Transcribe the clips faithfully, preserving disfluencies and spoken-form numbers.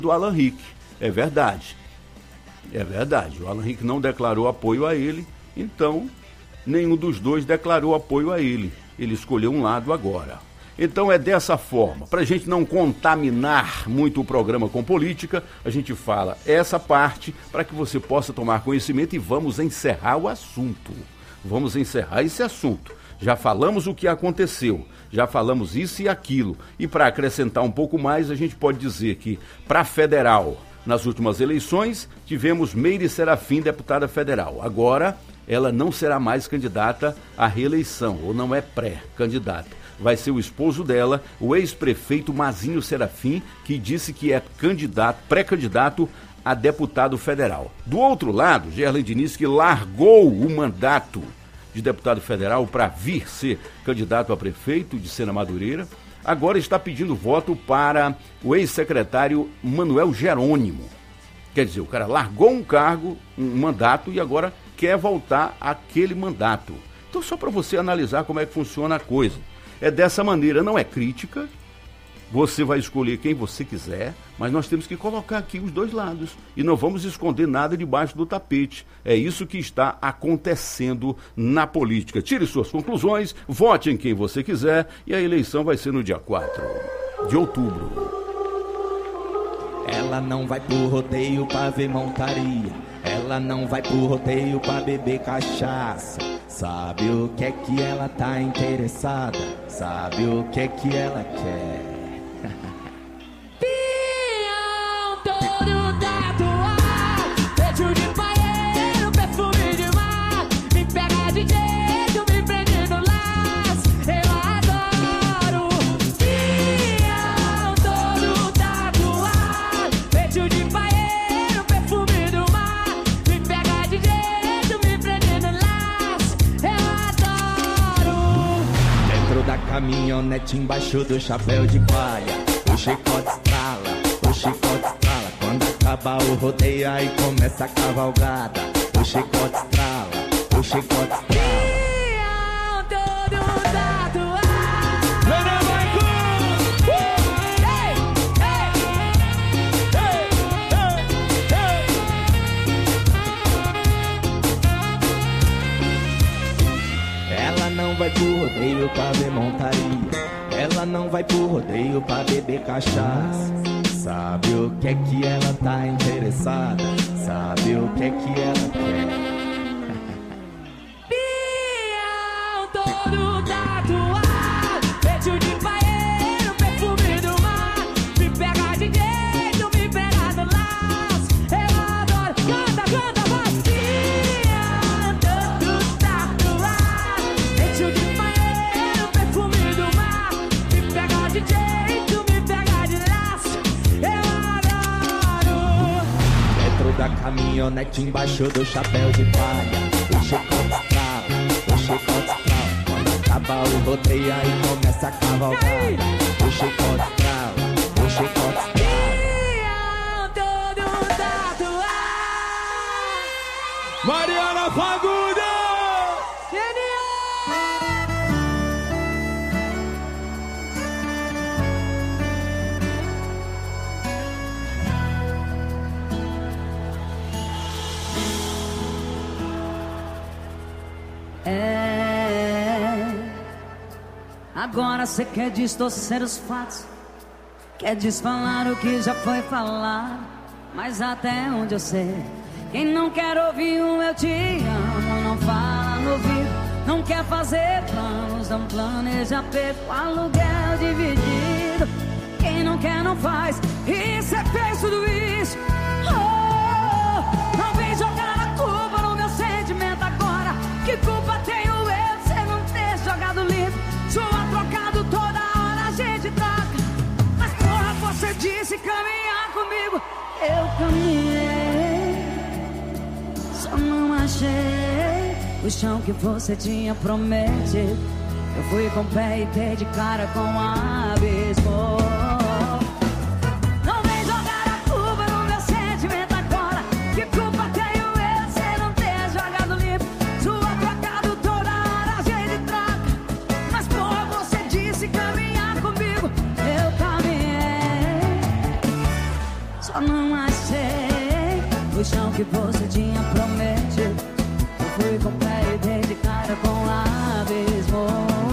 do Alan Rick. É verdade. É verdade. O Alan Rick não declarou apoio a ele, então nenhum dos dois declarou apoio a ele. Ele escolheu um lado agora. Então é dessa forma. Para a gente não contaminar muito o programa com política, a gente fala essa parte para que você possa tomar conhecimento e vamos encerrar o assunto. Vamos encerrar esse assunto. Já falamos o que aconteceu, já falamos isso e aquilo. E para acrescentar um pouco mais, a gente pode dizer que para federal, nas últimas eleições, tivemos Meire Serafim, deputada federal. Agora, ela não será mais candidata à reeleição, ou não é pré-candidata. Vai ser o esposo dela, o ex-prefeito Mazinho Serafim, que disse que é candidato, pré-candidato a deputado federal. Do outro lado, Gerlen Diniz, que largou o mandato de deputado federal para vir ser candidato a prefeito de Sena Madureira, agora está pedindo voto para o ex-secretário Manuel Jerônimo. Quer dizer, o cara largou um cargo, um mandato, e agora quer voltar àquele mandato. Então, só para você analisar como é que funciona a coisa. É dessa maneira, não é crítica, você vai escolher quem você quiser, mas nós temos que colocar aqui os dois lados e não vamos esconder nada debaixo do tapete. É isso que está acontecendo na política. Tire suas conclusões, vote em quem você quiser e a eleição vai ser no dia quatro de outubro. Ela não vai pro rodeio pra ver montaria, ela não vai pro rodeio pra beber cachaça. Sabe o que é que ela tá interessada, sabe o que é que ela quer. Pião todo tatuado, peito de paeiro, perfume de mar, me pega de jeito, me prende no laço, eu adoro. Pião todo tatuado, peito de paeiro, perfume do mar, me pega de jeito, me prende no laço, eu adoro. Dentro da caminhonete, embaixo do chapéu de palha, o chicote estrala, o chicote estrala. Quando acaba o rodeio, aí começa a cavalgada. O chicote estrala, o chicote estrala. Pião todo tatuado. Ela não vai pro rodeio pra ver montaria, ela não vai pro rodeio pra beber cachaça. Sabe o que é que ela tá interessada, sabe o que é que ela quer. Pião todo tatuado, peito de paeiro, perfume do mar, me pega de jeito, me pega no laço, eu adoro. Canta, canta, voz. Pião todo tatuado, peito de paeiro, perfume do mar, me pega de jeito, me pega de laço, eu adoro. Dentro da caminhonete, embaixo do chapéu de palha, o chicote estrala, o chicote estrala. Quando acaba o rodeio, aí começa a cavalgada. O chicote estrala, o chicote estrala. Pião todo tatuado. Mariana Fagundes! É, agora cê quer distorcer os fatos, quer desfalar o que já foi falado, mas até onde eu sei, quem não quer ouvir um eu te amo, não fala no ouvido, não quer fazer planos, não planeja perco, aluguel dividido, quem não quer não faz, e cê fez tudo isso. Oh, não vem jogar a culpa no meu sentimento agora, que culpa tenho eu de cê não ter jogado livre, sua trocado toda hora a gente troca, mas porra você disse caminhar comigo, eu caminhei, só não achei o chão que você tinha prometido, eu fui com o pé e dei de cara com o abismo. Não vem jogar a culpa no meu sentimento agora, que culpa tenho eu de cê não ter jogado limpo, sua trocado toda hora a gente troca, mas porra você disse caminhar comigo, eu caminhei, só não achei o chão que você tinha prometido. Eu fui com o pé e dei de cara com o abismo.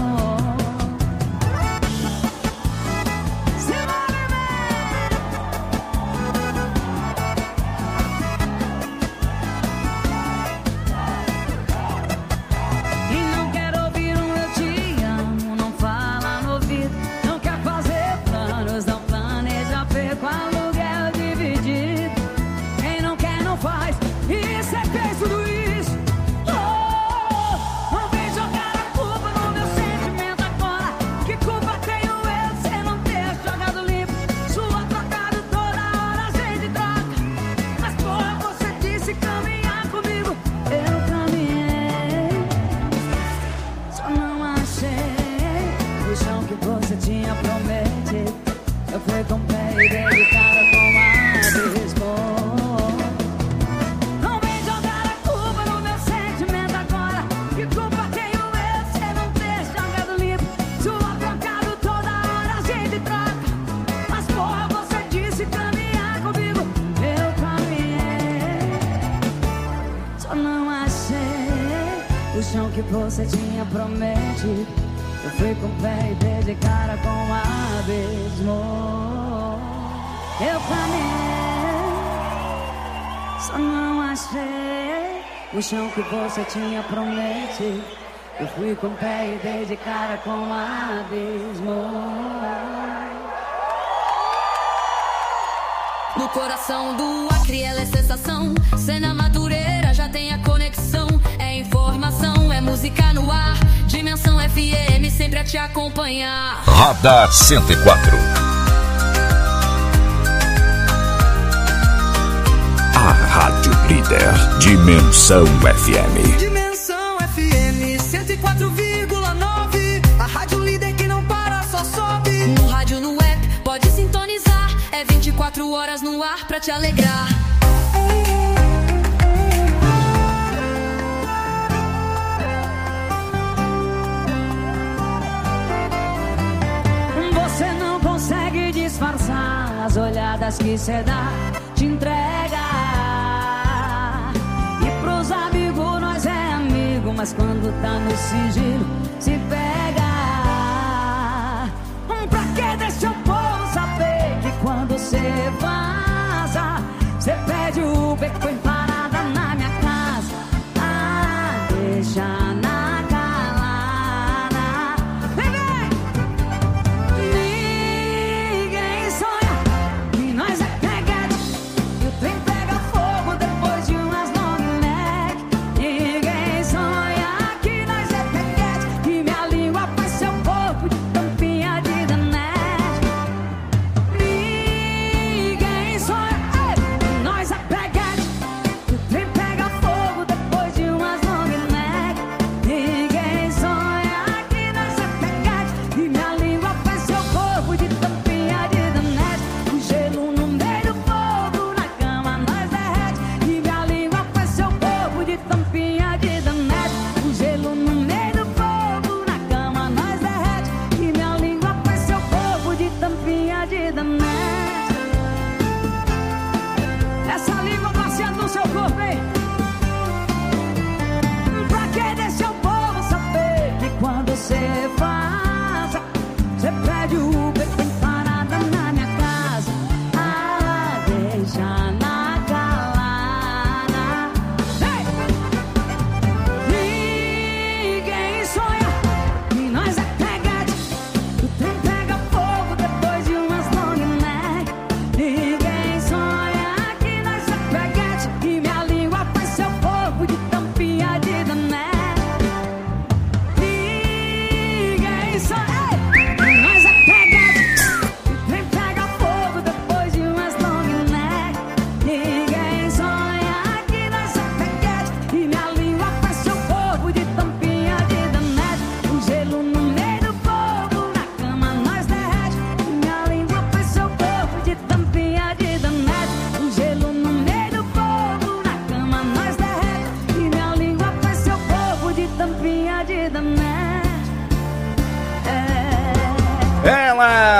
Você tinha prometido. Eu fui com o pé e dei de cara com o abismo. Eu caminhei, só não achei o chão que você tinha prometido. Eu fui com o pé e dei de cara com o abismo. No coração do Acre ela é sensação. Cena Madureira já tem a conexão. É informação, é música no ar. Dimensão F M sempre a te acompanhar. Radar cento e quatro. A Rádio Líder. Dimensão F M. Dimensão F M cento e quatro vírgula nove. A Rádio Líder que não para, só sobe. No rádio, no app, pode sintonizar. É vinte e quatro horas no ar pra te alegrar. Você não consegue disfarçar as olhadas que cê dá, te entrega. E pros amigos nós é amigo, mas quando tá no sigilo se pega. Pra que deixa o povo saber que quando cê vaza, cê pede o beco em parada na minha casa. Ah, deixa na calada. Vem, vem! Ninguém sonha que nós é peguete e o trem pega fogo depois de umas long neck. Ninguém sonha que nós é peguete e minha língua faz seu corpo de tampinha de danete. Ninguém sonha ei, que nós é peguete e o trem pega fogo depois de umas long neck. Ninguém sonha que nós é peguete e minha língua faz seu corpo de tampinha de danete. O gelo no meio do fogo, na cama nós derrete e minha língua faz seu corpo de tampinha de danete. O gelo no meio do fogo, na cama nós derrete e minha língua faz seu corpo de tampinha de danete. Essa língua passeando no seu corpo, hein? Pra que deixa o povo saber que quando cê vaza, cê pede o beco em parada na minha casa. Ah, deixa na calada. Ei! Ninguém sonha que nós é peguete, o trem pega fogo depois de umas long neck. Ninguém sonha que nós é peguete e minha língua faz seu corpo de tampinha de danete. Ninguém sonha ei, que nós é peguete, o trem pega fogo depois de umas long neck.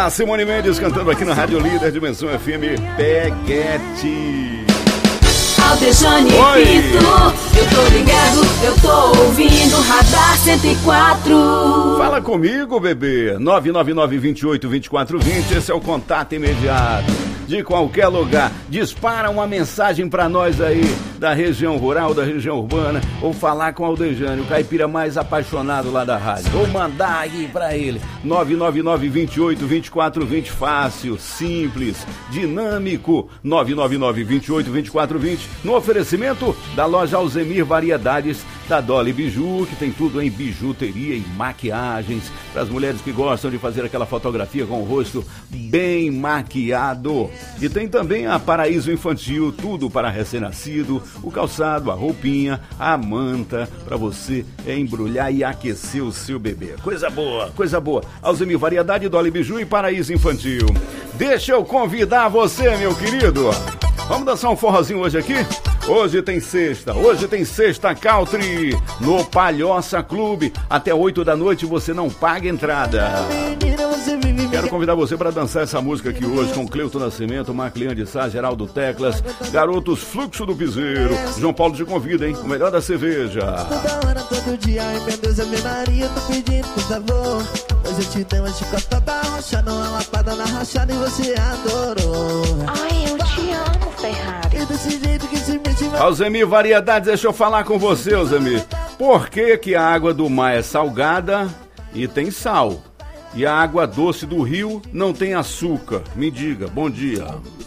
A Simone Mendes cantando aqui na Rádio Líder, Dimensão F M, Peguete. Aldejane Oi. Pinto, eu tô ligado, eu tô ouvindo Radar cento e quatro. Fala comigo, bebê. nove nove nove, dois oito, dois quatro dois zero. Esse é o contato imediato. De qualquer lugar. Dispara uma mensagem pra nós aí da região rural, da região urbana, ou falar com o Aldejane, o caipira mais apaixonado lá da rádio. Ou mandar aí pra ele. nove nove nove, dois oito, dois quatro dois zero. Fácil, simples, dinâmico. nove nove nove, dois oito, dois quatro dois zero. No oferecimento da loja Alzemir Variedades da Dolly Biju, que tem tudo em bijuteria e maquiagens para as mulheres que gostam de fazer aquela fotografia com o rosto bem maquiado. E tem também a Paraíso Infantil, tudo para recém-nascido, o calçado, a roupinha, a manta, para você embrulhar e aquecer o seu bebê. Coisa boa, coisa boa. Alzemir Variedade, Dolly Biju e Paraíso Infantil. Deixa eu convidar você, meu querido. Vamos dançar um forrozinho hoje aqui? Hoje tem sexta, hoje tem sexta country no Palhoça Clube. Até oito da noite você não paga entrada. Quero convidar você para dançar essa música aqui hoje com Cleuton Nascimento, Marclian de Sá, Geraldo Teclas, Garotos Fluxo do Piseiro. João Paulo te convida, hein? O melhor da cerveja. Toda hora, todo dia, ai meu Deus, Ave Maria, tô pedindo por favor. Hoje eu te dei uma chicotada rochada, uma lapada na rachada e você adorou. Ai, eu te amo, Ferrari. E desse jeito que se mete vai... Alzemir Variedades, deixa eu falar com você, Alzemir. Por que que a água do mar é salgada e tem sal? E a água doce do rio não tem açúcar? Me diga, bom dia.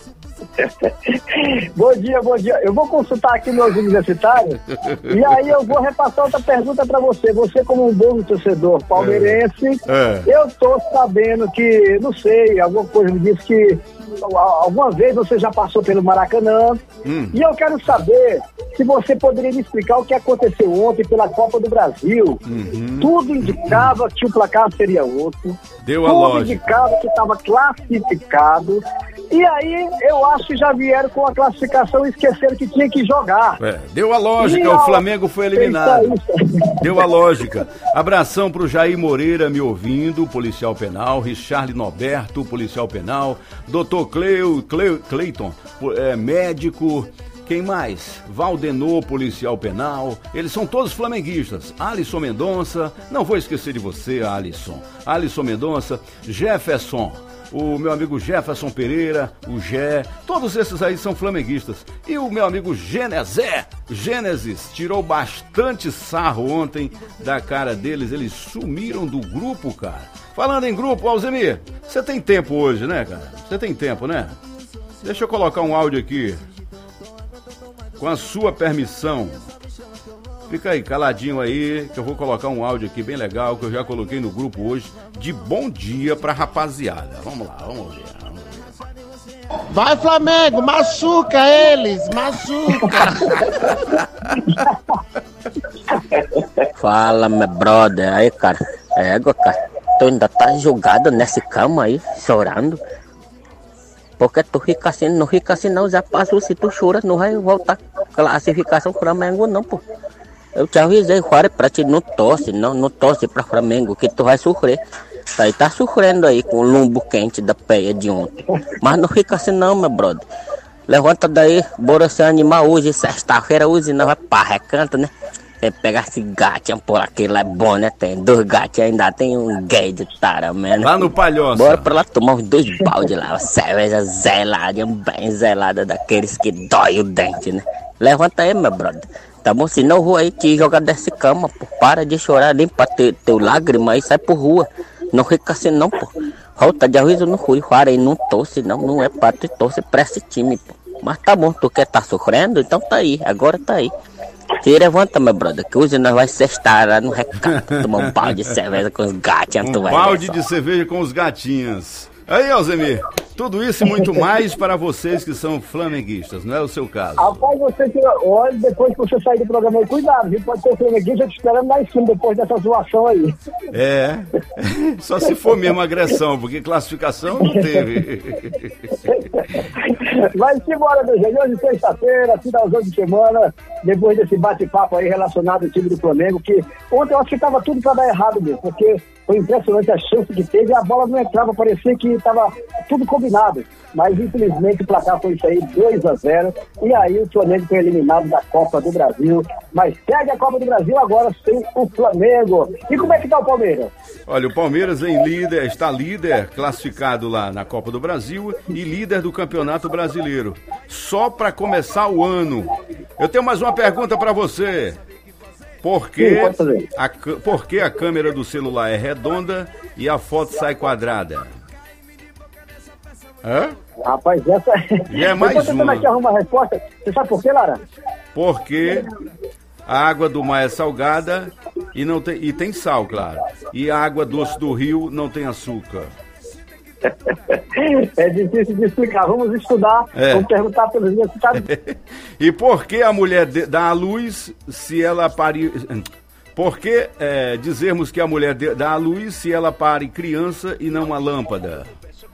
Bom dia, bom dia. Eu vou consultar aqui meus universitários e aí eu vou repassar outra pergunta para você. Você, como um bom torcedor palmeirense, É. eu tô sabendo que, não sei, alguma coisa me disse que alguma vez você já passou pelo Maracanã. Hum. E eu quero saber se você poderia me explicar o que aconteceu ontem pela Copa do Brasil. Uhum. Tudo indicava que o placar seria outro. Deu a Tudo lógica. indicava que estava classificado. E aí, eu acho que já vieram com a classificação e esqueceram que tinha que jogar. É, deu a lógica, E o ao Flamengo foi eliminado. pensar isso- Deu a lógica. Abração pro Jair Moreira me ouvindo, policial penal, Richard Norberto, policial penal, doutor Cleo, Cleo, Cleiton, é, médico, quem mais? Valdenor, policial penal, eles são todos flamenguistas. Alisson Mendonça, não vou esquecer de você, Alisson. Alisson Mendonça, Jefferson, o meu amigo Jefferson Pereira, o Gé, todos esses aí são flamenguistas. E o meu amigo Genezé, Gênesis, tirou bastante sarro ontem da cara deles, eles sumiram do grupo, cara. Falando em grupo, Alzemir, você tem tempo hoje, né, cara? Você tem tempo, né? Deixa eu colocar um áudio aqui, com a sua permissão. Fica aí, caladinho aí, que eu vou colocar um áudio aqui bem legal, que eu já coloquei no grupo hoje, de bom dia pra rapaziada. Vamos lá, vamos ver. Vamos ver. Vai, Flamengo, machuca eles, machuca. Fala, meu brother. Aí, cara, é égua, cara. Tu ainda tá jogado nessa cama aí, chorando. Porque tu fica assim, não fica assim não, já passou, se tu chora, não vai voltar classificação Flamengo não, pô. Eu te avisei, Juárez, pra ti, não torce, não, não torce pra Flamengo, que tu vai sofrer. Tá aí, tá sofrendo aí com o lombo quente da peia de ontem. Mas não fica assim não, meu brother. Levanta daí, bora se animar hoje, sexta-feira, hoje não vai pra recanto, né? Tem que pegar esse gatinho por aqui, lá é bom, né? Tem dois gatinhos, ainda tem um gay de tara, mano. Lá no Palhoça. Bora pra lá tomar uns dois baldes lá, uma cerveja zelada, bem zelada, daqueles que dói o dente, né? Levanta aí, meu brother. Tá bom? Senão eu vou aí te jogar dessa cama, pô. Para de chorar, limpa teu, teu lágrima e sai por rua. Não fica assim não, pô. Volta de aviso no Rui, Juárez, não torce não, não é pra tu torce pra esse time, pô. Mas tá bom, tu quer tá sofrendo? Então tá aí, agora tá aí. Se levanta, meu brother, que hoje nós vai sextar lá no recanto, tomar um balde de cerveja com os gatinhos. Um tu vai balde ver de cerveja com os gatinhos. Aí, Alzemir, tudo isso e muito mais para vocês que são flamenguistas, não é o seu caso? Rapaz, você que olha, depois que você sair do programa aí, cuidado, viu? Pode ter flamenguista te esperando lá em cima depois dessa zoação aí. É, só se for mesmo agressão, porque classificação não teve. Mas embora, meu gente, hoje sexta-feira, finalzão de semana, depois desse bate-papo aí relacionado ao time do Flamengo, que ontem eu acho que estava tudo para dar errado mesmo, porque Foi impressionante a chance que teve, a bola não entrava, parecia que estava tudo combinado. Mas infelizmente o placar foi isso aí, dois a zero. E aí o Flamengo foi eliminado da Copa do Brasil. Mas segue a Copa do Brasil agora sem o Flamengo. E como é que tá o Palmeiras? Olha, o Palmeiras em líder, está líder, classificado lá na Copa do Brasil e líder do Campeonato Brasileiro. Só para começar o ano. Eu tenho mais uma pergunta para você. Por que, Sim, a, por que a câmera do celular é redonda e a foto sai quadrada? Hã? Rapaz, essa E é mais eu tô tentando uma. aqui arrumar a resposta. Você sabe por quê, Lara? Porque a água do mar é salgada e, não tem, e tem sal, claro. E a água doce do rio não tem açúcar. É difícil de explicar. Vamos estudar, É. vamos perguntar pelos universitários. E por que a mulher de- dá à luz se ela pare... Por que é, dizermos que a mulher de- dá à luz se ela pare criança e não uma lâmpada?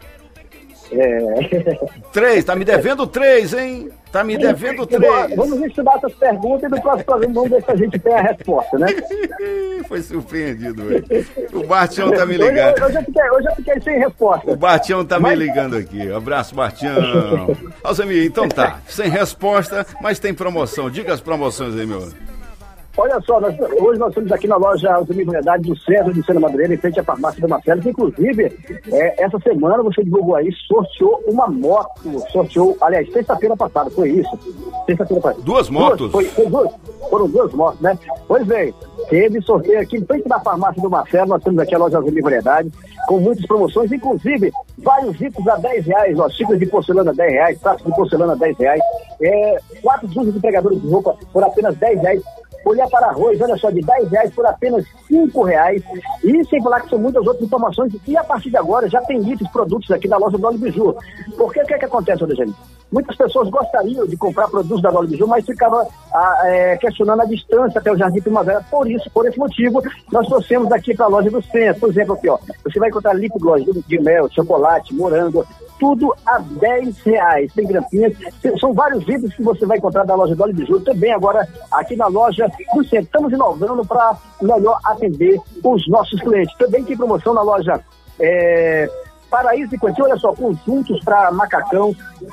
É. Três, tá me devendo três, hein? Tá me devendo três. Vamos estudar essas perguntas e no próximo programa vamos ver se a gente tem a resposta, né? Foi surpreendido, velho. O Bartião tá me ligando. Hoje, hoje, eu fiquei, hoje eu fiquei sem resposta. O Bartião tá Mas- me ligando aqui. Abraço, Bartião. Alzemir, então tá. Sem resposta, mas tem promoção. Diga as promoções aí, meu. Olha só, nós- hoje nós estamos aqui na loja Alzemir Variedade do César de Sena Madureira, em frente à farmácia da Marcelo, que inclusive, é, essa semana você divulgou aí, sorteou uma moto, sorteou, aliás, sexta-feira passada, foi isso? Sexta-feira passada. Duas motos? Duas, foi, foi duas, foram duas motos, né? Pois bem, teve sorteio aqui em frente da farmácia do Marcelo, nós temos aqui a loja Alzemir Variedade, com muitas promoções, inclusive vários itens a dez reais, ó, xícaras de porcelana a dez reais, pratos de porcelana a dez reais, é, quatro dúzias de pregadores de roupa por apenas dez reais, olhar para arroz, olha só, de dez reais por apenas cinco reais. E sem falar que são muitas outras informações. E a partir de agora já tem muitos produtos aqui da loja Dolly Biju. Porque o que é que acontece, Odegene? Muitas pessoas gostariam de comprar produtos da Dolly Biju, mas ficavam ah, é, questionando a distância até o Jardim Primavera. Por isso, por esse motivo, nós trouxemos aqui para a loja do centro. Por exemplo, aqui, ó, você vai encontrar lip gloss de, de mel, chocolate, morango, tudo a dez reais. Tem grampinhas, são vários itens que você vai encontrar da loja Dolly Biju. Também agora aqui na loja do centro. Estamos inovando para melhor atender os nossos clientes. Também tem promoção na loja é, Paraíso de Quantia, olha só, conjuntos para macacão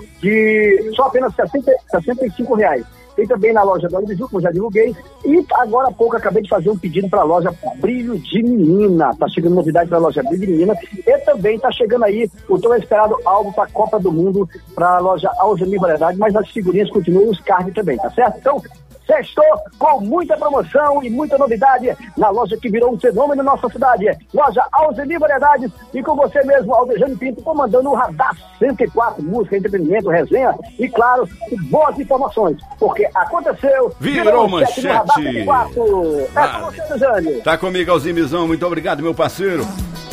de só apenas sessenta e cinco reais. Tem também na loja Dolly Biju, como já divulguei. E agora há pouco acabei de fazer um pedido para a loja Brilho de Menina. Está chegando novidade para a loja Brilho de Menina. E também está chegando aí o tão esperado álbum para a Copa do Mundo para a loja Alzemir Variedade. Mas as figurinhas continuam, os cards também, tá certo? Então, sextou com muita promoção e muita novidade na loja que virou um fenômeno na nossa cidade. Loja Alzemir Variedades e com você mesmo, Aldejane Pinto, comandando o Radar cento e quatro, música, entretenimento, resenha e, claro, boas informações. Porque aconteceu... Virou manchete no Radar cento e quatro. É com você, Aldejane. Tá comigo, Alzimizão. Muito obrigado, meu parceiro.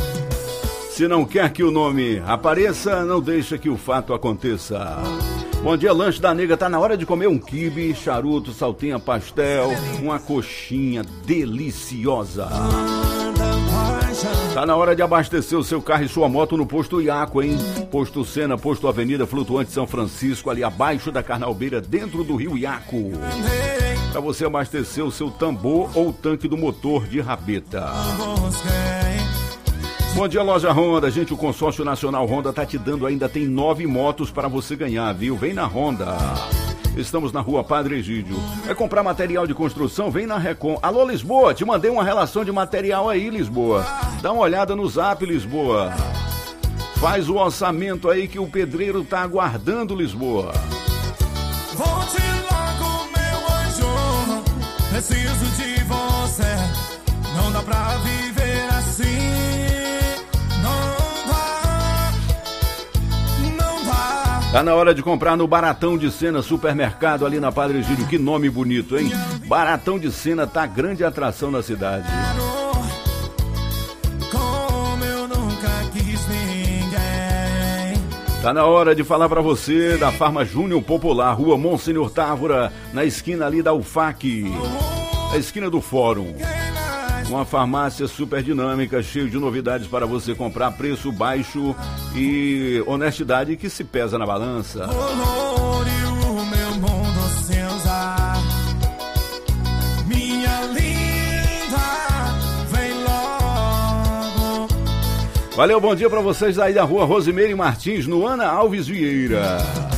Se não quer que o nome apareça, não deixa que o fato aconteça. Bom dia, lanche da nega. Tá na hora de comer um quibe, charuto, saltinha, pastel, uma coxinha deliciosa. Tá na hora de abastecer o seu carro e sua moto no Posto Iaco, hein? Posto Sena, Posto Avenida Flutuante São Francisco, ali abaixo da Carnalbeira, dentro do Rio Iaco. Para você abastecer o seu tambor ou tanque do motor de rabeta. Bom dia, Loja Honda. Gente, o consórcio nacional Honda tá te dando, ainda tem nove motos para você ganhar, viu? Vem na Honda. Estamos na rua Padre Egídio. É comprar material de construção? Vem na Recon. Alô, Lisboa, te mandei uma relação de material aí, Lisboa. Dá uma olhada no Zap, Lisboa. Faz o orçamento aí que o pedreiro tá aguardando, Lisboa. Volte logo, meu anjo. Preciso de você. Não dá pra viver assim. Tá na hora de comprar no Baratão de Sena, supermercado ali na Padre Egídio. Que nome bonito, hein? Baratão de Sena tá grande atração na cidade. Como eu nunca quis ninguém. Tá na hora de falar pra você da Farma Júnior Popular, Rua Monsenhor Távora, na esquina ali da U F A C, na esquina do Fórum. Uma farmácia super dinâmica, cheio de novidades para você comprar, preço baixo e honestidade que se pesa na balança. Colore o meu mundo cinza. Minha linda, vem logo Valeu, bom dia pra vocês aí da rua Rosimeire Martins, no Ana Alves Vieira.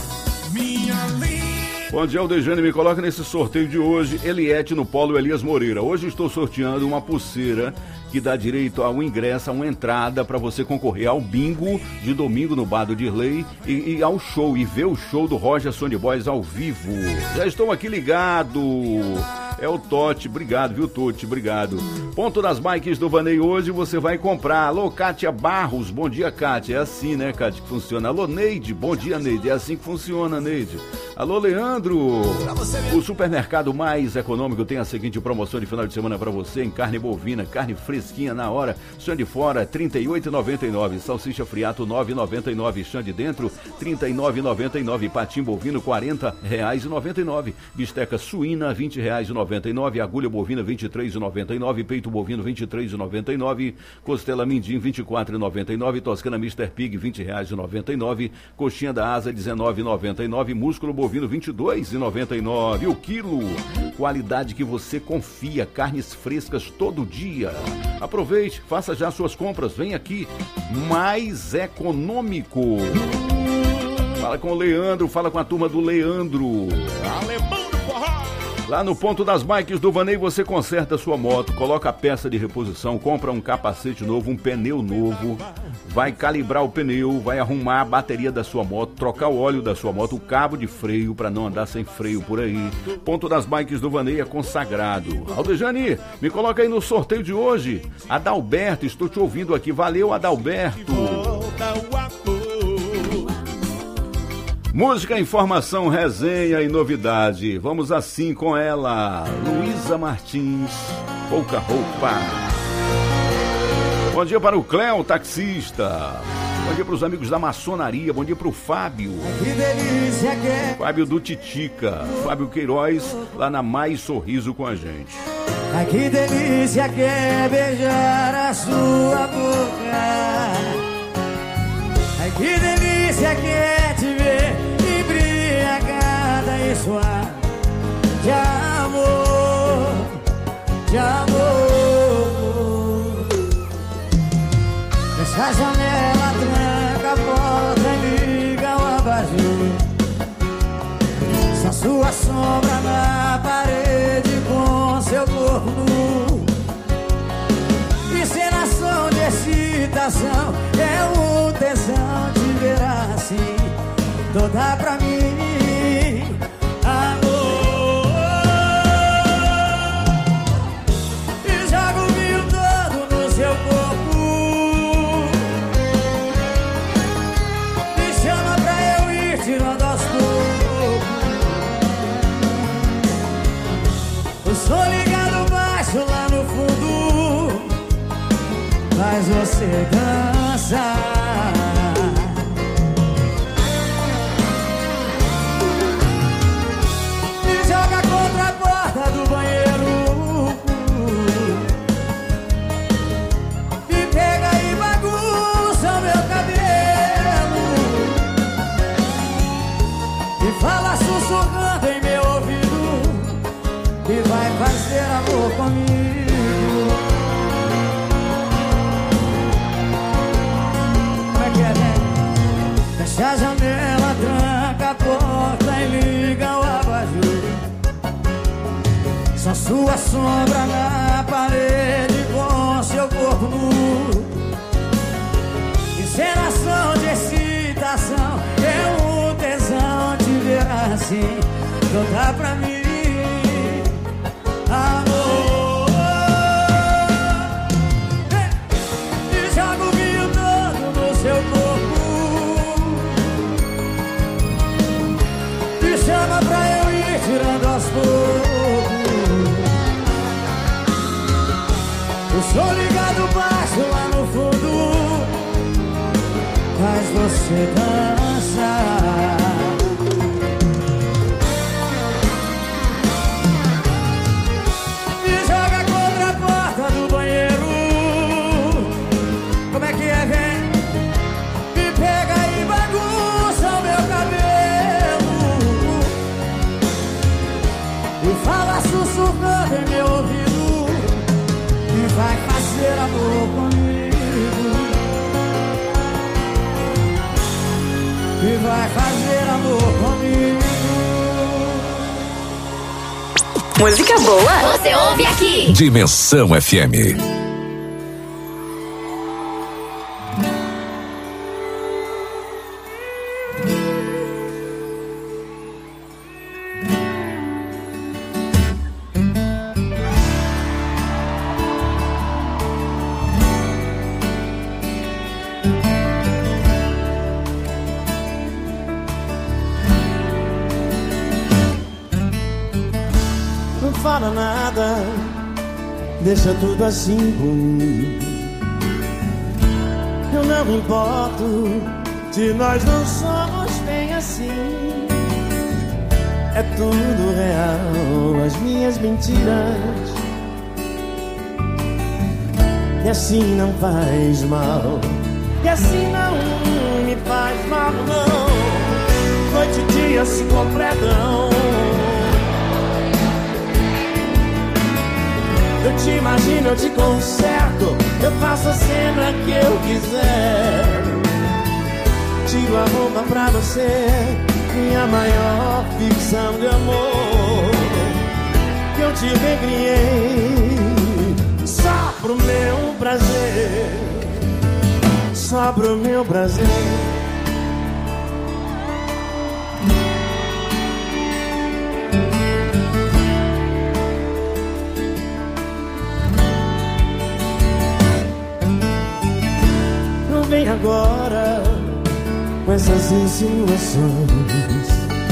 Bom dia, Aldejane, me coloca nesse sorteio de hoje, Eliette no Polo Elias Moreira. Hoje estou sorteando uma pulseira que dá direito ao ingresso, a uma entrada para você concorrer ao bingo de domingo no Bar do Dirley e, e ao show, e ver o show do Roger Sonny Boys ao vivo. Já estou aqui ligado. É o Totti, obrigado, viu, Totti, obrigado. Ponto das bikes do Vanei hoje você vai comprar. Alô, Kátia Barros, bom dia, Kátia. É assim, né, Kátia, que funciona. Alô, Neide, bom dia, Neide. É assim que funciona, Neide. Alô, Leandro. O supermercado mais econômico tem a seguinte promoção de final de semana para você em carne bovina, carne fresquinha na hora. Chã de fora, trinta e oito reais e noventa e nove centavos. Salsicha friato, nove reais e noventa e nove centavos. Chã de dentro, trinta e nove reais e noventa e nove centavos. Patim bovino, quarenta reais e noventa e nove centavos. Bisteca suína, vinte reais e noventa e nove centavos. Agulha bovina, vinte e três reais e noventa e nove centavos. Peito bovino, vinte e três reais e noventa e nove centavos. Costela mindim, vinte e quatro reais e noventa e nove centavos. Toscana mister Pig, vinte reais e noventa e nove centavos. Coxinha da asa, dezenove reais e noventa e nove centavos. Músculo bovino, vinte e dois reais e noventa e nove centavos. O quilo, qualidade que você confia, carnes frescas todo dia. Aproveite, faça já suas compras, vem aqui, mais econômico. Fala com o Leandro, fala com a turma do Leandro. Alemão do forró. Lá no ponto das bikes do Vanei você conserta a sua moto, coloca a peça de reposição, compra um capacete novo, um pneu novo, vai calibrar o pneu, vai arrumar a bateria da sua moto, trocar o óleo da sua moto, o cabo de freio para não andar sem freio por aí. Ponto das bikes do Vanei é consagrado. Aldejane, me coloca aí no sorteio de hoje. Adalberto, estou te ouvindo aqui. Valeu, Adalberto. Música, informação, resenha e novidade. Vamos assim com ela, Luísa Martins, Pouca Roupa. Bom dia para o Cléo, taxista. Bom dia para os amigos da maçonaria. Bom dia para o Fábio. Que delícia que é. Fábio do Titica. Fábio Queiroz, lá na Mais Sorriso com a gente. Ai, que delícia que é beijar a sua boca. Ai, que delícia que é te ver embriagada e suar de amor, de amor. Fecha a janela, tranca a porta e liga o abajur. Só sua sombra na parede com seu corpo nu. Encenação de excitação, é um tesão te ver assim, toda pra mim, amor. E joga o vinho todo no seu corpo, me chama pra eu ir tirando aos poucos. O som ligado baixo lá no fundo faz você dançar. Me joga contra a porta do banheiro e pega e bagunça meu cabelo e fala sussurrando em meu ouvido que vai fazer amor comigo. Fecha a janela, tranca a porta e liga o abajur. Só sua sombra na parede com seu corpo nu. Encenação de excitação, é um tesão te ver assim, toda pra mim, amor. E joga o vinho todo no seu corpo, chama pra eu ir tirando aos poucos. O som ligado baixo lá no fundo faz você dançar. Me joga contra a porta do banheiro. Como é que é, vem? Me pega e bagunça o meu cabelo e fala sussurrando em meu ouvido que vai fazer amor comigo. vai fazer amor comigo. Música boa, você ouve aqui. Dimensão F M. Fala nada, deixa tudo assim por mim. Eu não me importo se nós não somos bem assim. É tudo real, as minhas mentiras. E assim não faz mal, e assim não me faz mal, não. Noite e dia se completam. Eu te imagino, eu te conserto, eu faço a cena que eu quiser. Tiro a roupa pra você, minha maior ficção de amor. Que eu te recriei só pro meu prazer, só pro meu prazer. Vem agora com essas insinuações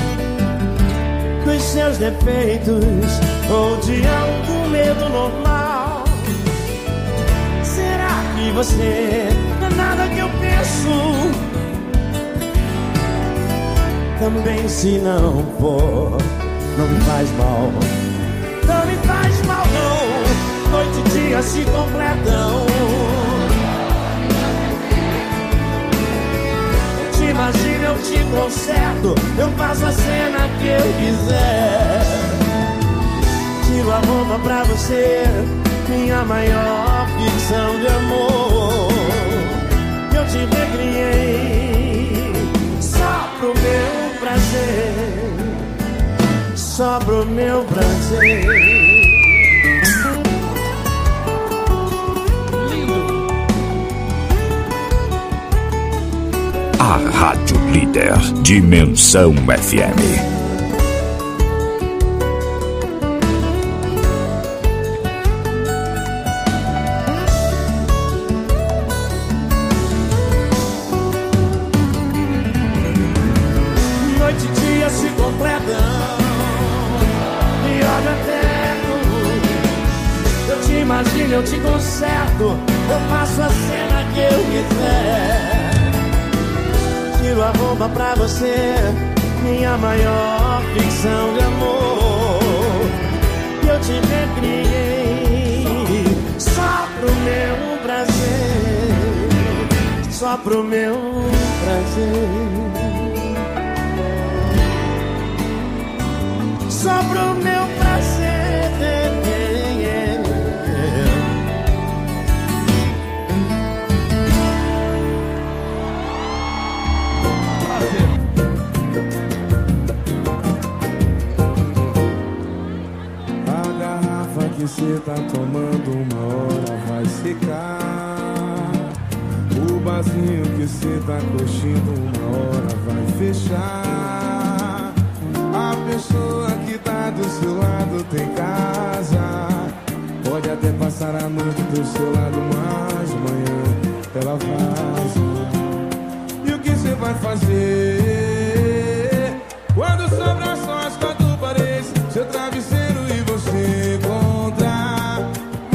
dos seus defeitos ou de algum medo normal. Será que você não é nada que eu penso? Também se não for, não me faz mal, não me faz mal não. Noite e dia se completam. Imagina, eu te conserto, eu faço a cena que eu quiser. Tiro a roupa pra você, minha maior ficção de amor. Eu te recriei só pro meu prazer, só pro meu prazer. A Rádio Líder, Dimensão F M. Noite e dia se completam e olha perto. Eu te imagino, eu te conserto, eu faço a cena que eu quiser. Tiro a roupa pra você, minha maior ficção de amor. Eu te recriei só pro meu prazer, só pro meu prazer, só pro meu prazer. Que cê tá tomando uma hora vai secar. O barzinho que cê tá curtindo uma hora vai fechar. A pessoa que tá do seu lado tem casa. Pode até passar a noite do seu lado, mas amanhã ela vaza. E o que cê vai fazer quando sobrar só as quatro paredes, seu travesseiro e você contra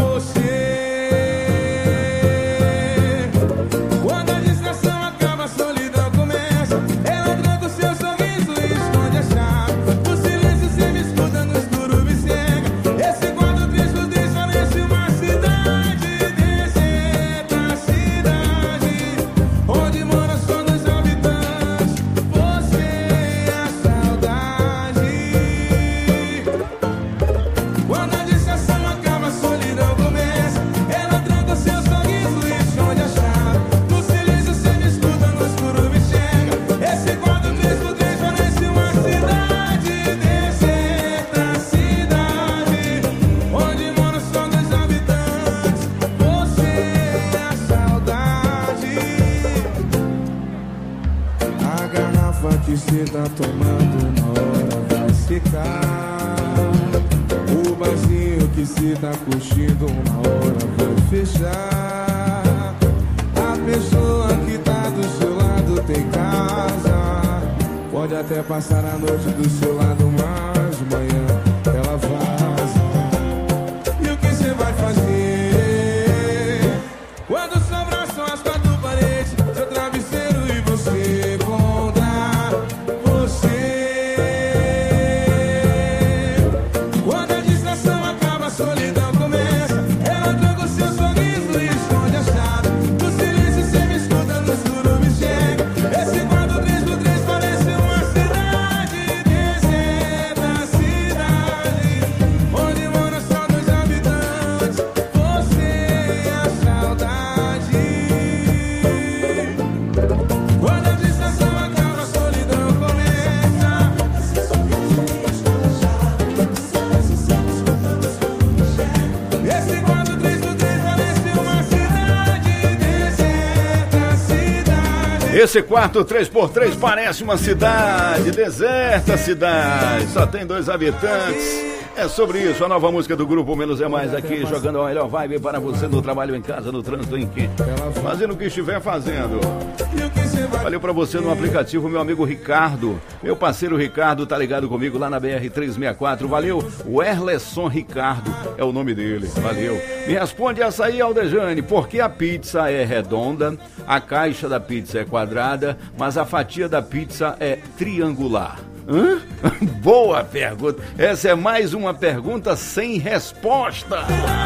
você? Quando a distração acaba, a solidão começa. Ela tranca o seu sorriso e esconde a chave. O silêncio se me escuta no escuro, me cega. Esse quadro triste desvanece uma cidade deserta, cidade onde moram só dois habitantes. tomando uma hora vai secar. O barzinho que cê tá curtindo uma hora vai fechar. A pessoa que tá do seu lado tem casa. Pode até passar a noite do seu lado, mas de manhã ela vaza. E o que cê vai fazer quando sobrar só as quatro paredes, seu travesseiro e você contra você? Quando a distração acaba, a solidão começa. Ela troca o seu sorriso e esconde a chave. No silêncio cê me escuta, no escuro me chega. Esse quatro três do três parece uma cidade deserta, cidade onde moram só dois habitantes, você e a saudade. Quando a distração acaba, a solidão começa. Esse quatro três do três parece uma cidade deserta, cidade. Esse quarto três por três parece uma cidade deserta, cidade. Só tem dois habitantes. É sobre isso, a nova música do grupo Menos é Mais aqui, jogando a melhor vibe para você no trabalho, em casa, no trânsito, em quem, fazendo o que estiver fazendo. Valeu pra você no aplicativo, meu amigo Ricardo. Meu parceiro Ricardo tá ligado comigo lá na B R trezentos e sessenta e quatro. Valeu, o Erleson Ricardo é o nome dele. Valeu. Me responde essa aí, Aldejane. Por que a pizza é redonda, a caixa da pizza é quadrada, mas a fatia da pizza é triangular? Hã? Boa pergunta. Essa é mais uma pergunta sem resposta.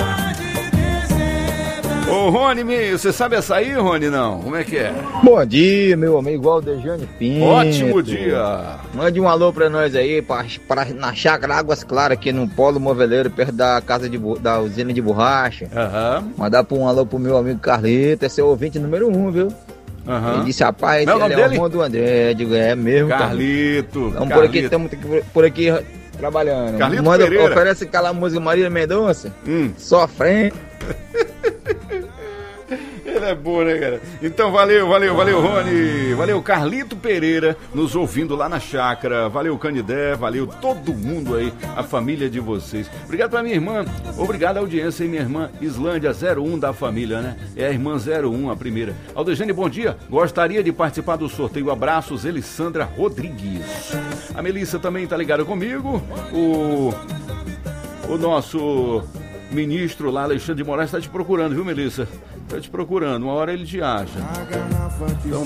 Ô Rony, você sabe essa aí, Rony? Não? Como é que é? Bom dia, meu amigo Aldejane Pinto. Ótimo dia. Mande um alô pra nós aí, pra, pra, na Chácara Águas Claras, aqui no Polo Moveleiro, perto da casa de, da usina de borracha. Aham. Mandar um alô pro meu amigo Carlito, é seu ouvinte número um, viu? Uhum. Ele disse, rapaz, é o ele é o irmão do André. Eu digo, é mesmo, Carlito. Estamos por aqui, estamos por aqui trabalhando. Carlito Manda, Pereira. oferece aquela música Marília Mendonça. Hum. Sofrendo. Ele é bom, né, cara? Então valeu, valeu, valeu, Rony. Valeu, Carlito Pereira, nos ouvindo lá na chácara. Valeu, Canidé, valeu todo mundo aí, a família de vocês. Obrigado pra minha irmã, obrigado à audiência, hein, minha irmã Islândia zero um da família, né? É a irmã zero um, a primeira. Aldejane, bom dia. Gostaria de participar do sorteio. Abraços, Elissandra Rodrigues. A Melissa também tá ligada comigo. O, o nosso ministro lá, Alexandre de Moraes, está te procurando, viu, Melissa? Está te procurando, uma hora ele te acha. Então...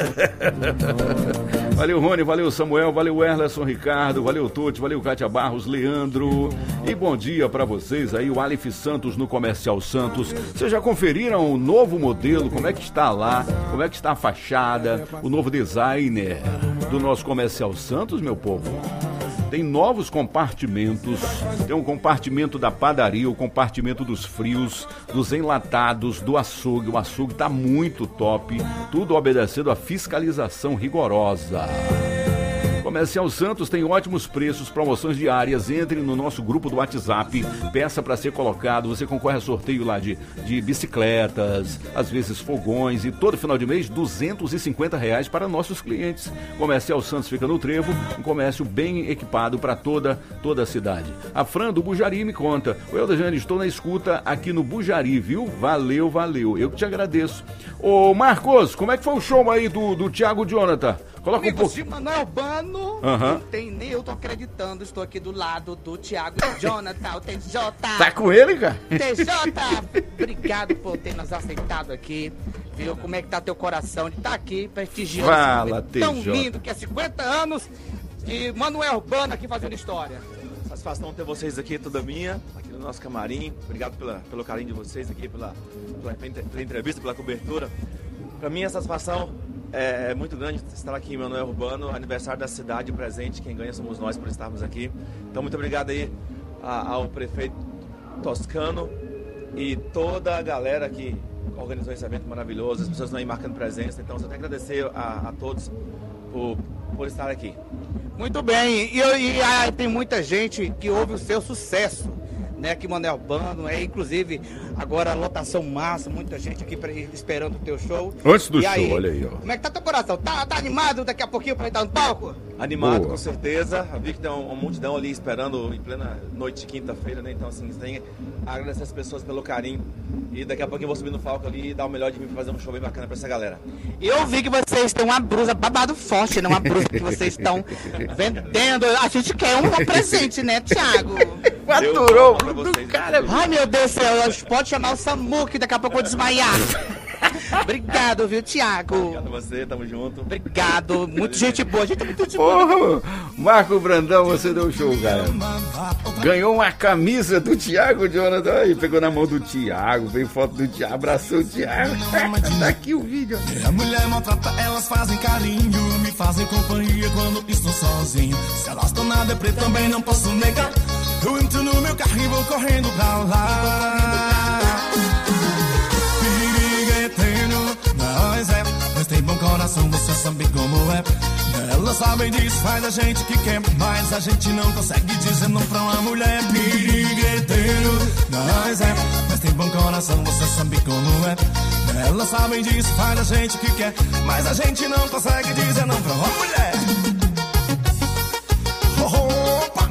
Valeu, Rony, valeu, Samuel, valeu, Erlerson Ricardo, valeu, Tuti, valeu, Cátia Barros, Leandro. E bom dia para vocês aí, o Alif Santos no Comercial Santos. Vocês já conferiram o novo modelo, como é que está lá, como é que está a fachada, o novo designer do nosso Comercial Santos, meu povo? Tem novos compartimentos, tem um compartimento da padaria, o compartimento dos frios, dos enlatados, do açougue. O açougue está muito top, tudo obedecendo à fiscalização rigorosa. Comercial Santos tem ótimos preços, promoções diárias. Entre no nosso grupo do WhatsApp, peça para ser colocado. Você concorre a sorteio lá de, de bicicletas, às vezes fogões, e todo final de mês duzentos e cinquenta reais para nossos clientes. Comercial Santos fica no Trevo, um comércio bem equipado para toda, toda a cidade. A Fran do Bujari me conta: o Eldejane, estou na escuta aqui no Bujari, viu? Valeu, valeu. Eu que te agradeço. Ô Marcos, como é que foi o show aí do, do Thiago Jonathan? Coloca um pouco. Manoel Urbano, uhum. Não tem nem eu tô acreditando. Estou aqui do lado do Thiago Jonathan, o T J. Tá com ele, cara? T J, obrigado por ter nos aceitado aqui. Viu como é que tá teu coração de estar tá aqui prestigiando Fala, esse tão lindo que é cinquenta anos de Manoel Urbano aqui fazendo história. Satisfação ter vocês aqui, toda minha, aqui no nosso camarim. Obrigado pela, pelo carinho de vocês aqui, pela, pela, pela entrevista, pela cobertura. Para mim, a satisfação é, é muito grande estar aqui em Manoel Urbano, aniversário da cidade, presente. Quem ganha somos nós por estarmos aqui. Então, muito obrigado aí a, ao prefeito Toscano e toda a galera que organizou esse evento maravilhoso. As pessoas estão aí marcando presença. Então, só tenho que agradecer a, a todos por, por estar aqui. Muito bem. E, e, e ah, tem muita gente que ouve o seu sucesso. né? Que Manel Bando, é, inclusive, agora a lotação massa, muita gente aqui pra, esperando o teu show. Antes do E show, aí, olha aí, ó. Como é que tá teu coração? Tá, tá animado daqui a pouquinho pra entrar no palco? Animado, Boa. com certeza. Eu vi que tem uma, uma multidão ali esperando em plena noite de quinta-feira, né? Então, assim, tem a agradecer as pessoas pelo carinho. E daqui a pouco eu vou subir no palco ali e dar o melhor de mim pra fazer um show bem bacana pra essa galera. Eu vi que vocês têm uma blusa babado forte, né? Uma blusa que vocês estão vendendo. A gente quer um presente, né, Thiago? Faturou do cara. Ai, meu Deus do céu, pode chamar o Samu que daqui a pouco eu vou desmaiar. Obrigado, viu, Thiago? Obrigado a você, tamo junto. Obrigado, muito gente boa, gente muito gente boa. Porra, Marco Brandão, você deu show, cara. Ganhou uma camisa do Thiago, Jonathan. Aí, pegou na mão do Thiago, veio foto do Thiago, abraçou o Thiago. Tá aqui o vídeo. A mulher maltrata, elas fazem carinho, me fazem companhia quando estou sozinho. Se elas estão na deprê, também não posso negar. Eu entro no meu carro e vou correndo pra lá. Pirigueteiro, nós é, mas tem bom coração, você sabe como é. Elas sabem disso, faz a gente que quer, mas a gente não consegue dizer não pra uma mulher. Pirigueteiro, nós é, mas tem bom coração, você sabe como é. Elas sabem disso, faz a gente que quer, mas a gente não consegue dizer não pra uma mulher. Opa!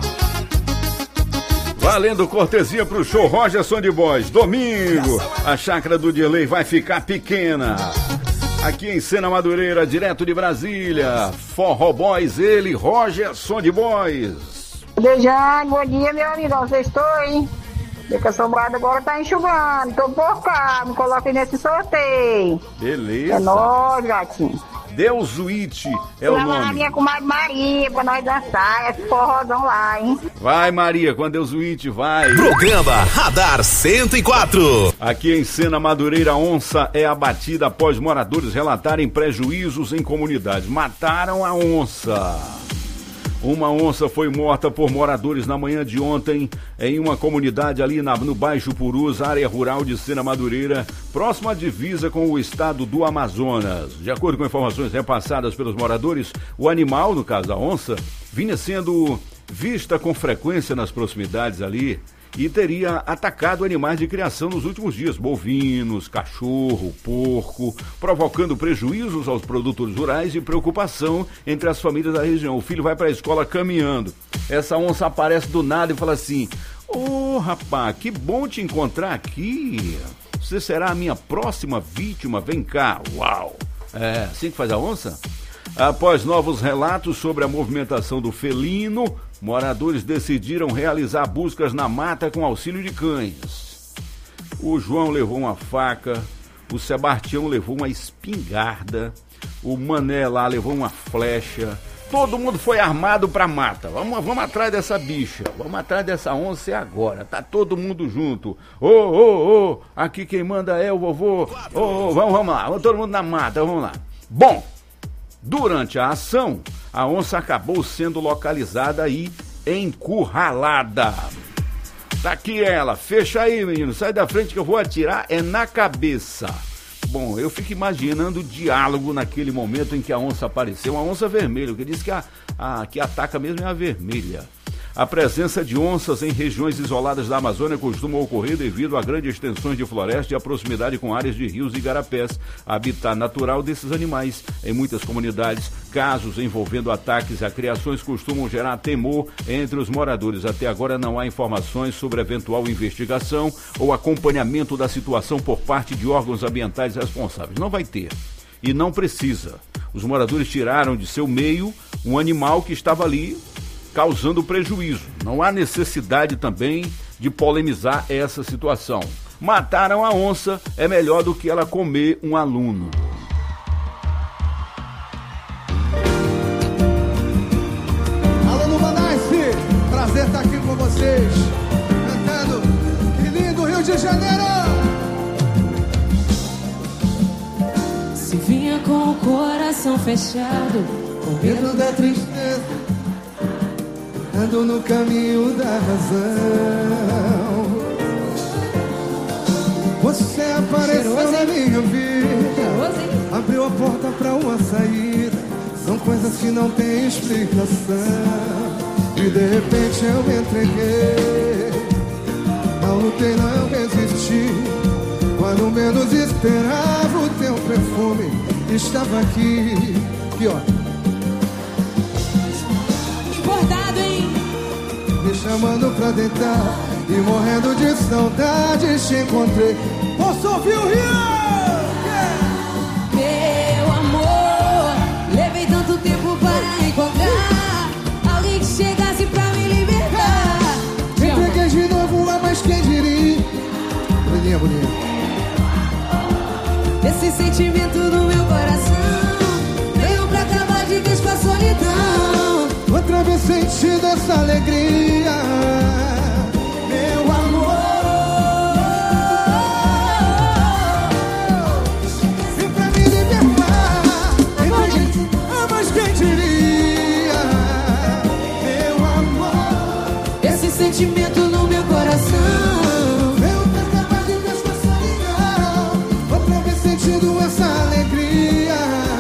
Valendo cortesia pro show Rogerson de Boys. Domingo, a chácara do Dirley vai ficar pequena. Aqui em Sena Madureira, direto de Brasília. Forró Boys, ele, Rogerson de Boys. Beijão, bom dia, meu amigo. Vocês estão aí? Fica assombrado agora, tá enxugando. Tô por cá, me coloquem nesse sorteio. Beleza. É nóis, gatinho. Deusuíte é o Chama a nome. minha comadre Maria pra nós dançar esse forrozão lá, hein? Vai, Maria, com a Deusuíte, vai. Programa Radar cento e quatro. Aqui em Sena Madureira, onça é abatida após moradores relatarem prejuízos em comunidades. Mataram a onça. Uma onça foi morta por moradores na manhã de ontem em uma comunidade ali na, no Baixo Purus, área rural de Sena Madureira, próxima à divisa com o estado do Amazonas. De acordo com informações repassadas pelos moradores, o animal, no caso a onça, vinha sendo vista com frequência nas proximidades ali e teria atacado animais de criação nos últimos dias, bovinos, cachorro, porco, provocando prejuízos aos produtores rurais e preocupação entre as famílias da região. O filho vai para a escola caminhando. Essa onça aparece do nada e fala assim: ô, rapaz, que bom te encontrar aqui. Você será a minha próxima vítima, vem cá. Uau! É assim que faz a onça? Após novos relatos sobre a movimentação do felino, moradores decidiram realizar buscas na mata com auxílio de cães. O João levou uma faca, o Sebastião levou uma espingarda, o Mané lá levou uma flecha. Todo mundo foi armado pra mata. Vamos, vamos atrás dessa bicha, vamos atrás dessa onça agora. Tá todo mundo junto. Ô, ô, ô, aqui quem manda é o vovô. Ô, ô, vamos, vamos lá, vamos todo mundo na mata, vamos lá. Bom, durante a ação, a onça acabou sendo localizada e encurralada. Tá aqui ela, fecha aí, menino, sai da frente que eu vou atirar é na cabeça. Bom, eu fico imaginando o diálogo naquele momento em que a onça apareceu, uma onça vermelha, que diz que a, a que ataca mesmo é a vermelha. A presença de onças em regiões isoladas da Amazônia costuma ocorrer devido a grandes extensões de floresta e a proximidade com áreas de rios e igarapés, habitat natural desses animais. Em muitas comunidades, casos envolvendo ataques a criações costumam gerar temor entre os moradores. Até agora não há informações sobre eventual investigação ou acompanhamento da situação por parte de órgãos ambientais responsáveis. Não vai ter. E não precisa. Os moradores tiraram de seu meio um animal que estava ali causando prejuízo. Não há necessidade também de polemizar essa situação. Mataram a onça, é melhor do que ela comer um aluno. Alô, Nubanaice, prazer estar aqui com vocês, cantando Que Lindo Rio de Janeiro. Se vinha com o coração fechado, com medo da tristeza, ando no caminho da razão. Você apareceu na minha vida, abriu a porta pra uma saída. São coisas que não têm explicação. E de repente eu me entreguei. lutei, não resisti. Quando menos esperava, o teu perfume estava aqui. Aqui, ó. Bordado, hein? Me chamando pra deitar e morrendo de saudade te encontrei. Posso ouvir o Rio? Meu amor, levei tanto tempo para encontrar alguém que chegasse pra me libertar. Me entreguei de novo, mas quem diria? Boninha, boninha. Esse sentimento no meu coração veio pra acabar de vez com a solidão. Outra vez sentindo essa alegria, meu amor. E pra me libertar, ah, mas quem diria, meu amor. Esse sentimento no meu coração veio pra acabar de vez com a solidão. Outra vez sentindo essa alegria,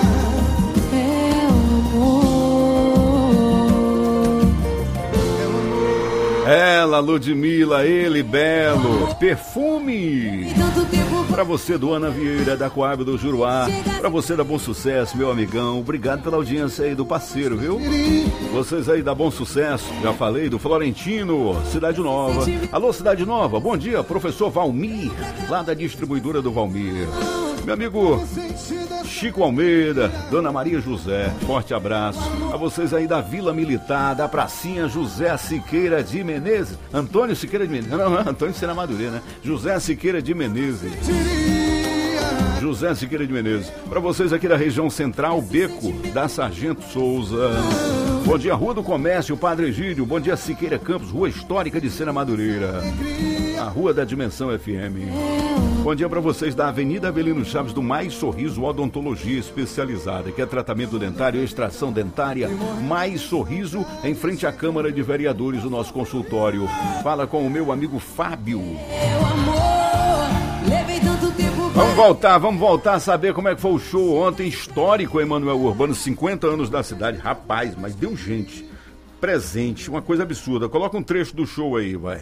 Ela, Ludmilla, ele, Belo, Perfume. Pra você do Ana Vieira, da Coab do Juruá. Pra você da Bom Sucesso, meu amigão. Obrigado pela audiência aí do parceiro, viu? Vocês aí da Bom Sucesso, já falei, do Florentino, Cidade Nova. Alô, Cidade Nova, bom dia, professor Valmir, lá da distribuidora do Valmir. Meu amigo Chico Almeida, Dona Maria José, forte abraço. A vocês aí da Vila Militar, da Pracinha José Siqueira de Menezes. Antônio Siqueira de Menezes. Não, não, Antônio Sena Madureira, né? José Siqueira de Menezes. José Siqueira de Menezes. Para vocês aqui da região central, Beco, da Sargento Souza. Bom dia, Rua do Comércio, Padre Egídio. Bom dia, Siqueira Campos, Rua Histórica de Sena Madureira. A Rua da Dimensão F M. Bom dia para vocês da Avenida Avelino Chaves, do Mais Sorriso Odontologia Especializada, que é tratamento dentário e extração dentária. Mais Sorriso, em frente à Câmara de Vereadores, o nosso consultório. Fala com o meu amigo Fábio. Meu amor, levei tanto tempo pra... Vamos voltar, vamos voltar a saber como é que foi o show ontem, histórico, Emanuel Urbano, cinquenta anos da cidade. Rapaz, mas deu gente presente, uma coisa absurda. Coloca um trecho do show aí, vai.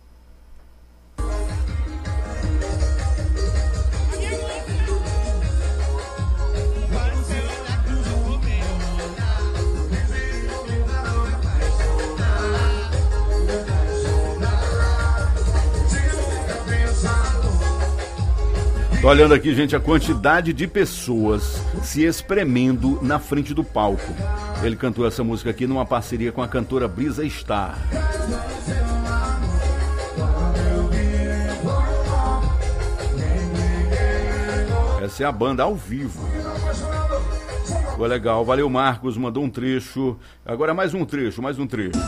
Tô olhando aqui, gente, a quantidade de pessoas se espremendo na frente do palco. Ele cantou essa música aqui numa parceria com a cantora Brisa Star. Essa é a banda ao vivo. Foi legal, valeu, Marcos, mandou um trecho. Agora mais um trecho, mais um trecho.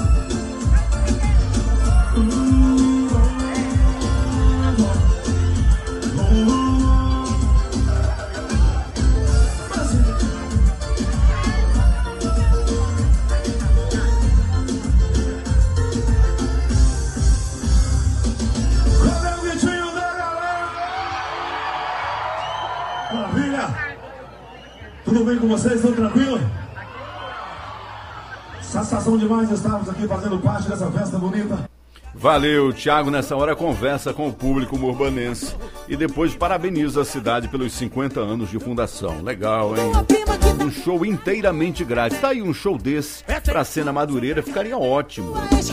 Tudo bem com vocês? Estão tranquilos? Satisfação demais estarmos aqui fazendo parte dessa festa bonita. Valeu, Thiago, nessa hora conversa com o público urbanense e depois parabeniza a cidade pelos cinquenta anos de fundação. Legal, hein? Um show inteiramente grátis. Tá aí um show desse pra Sena Madureira, ficaria ótimo.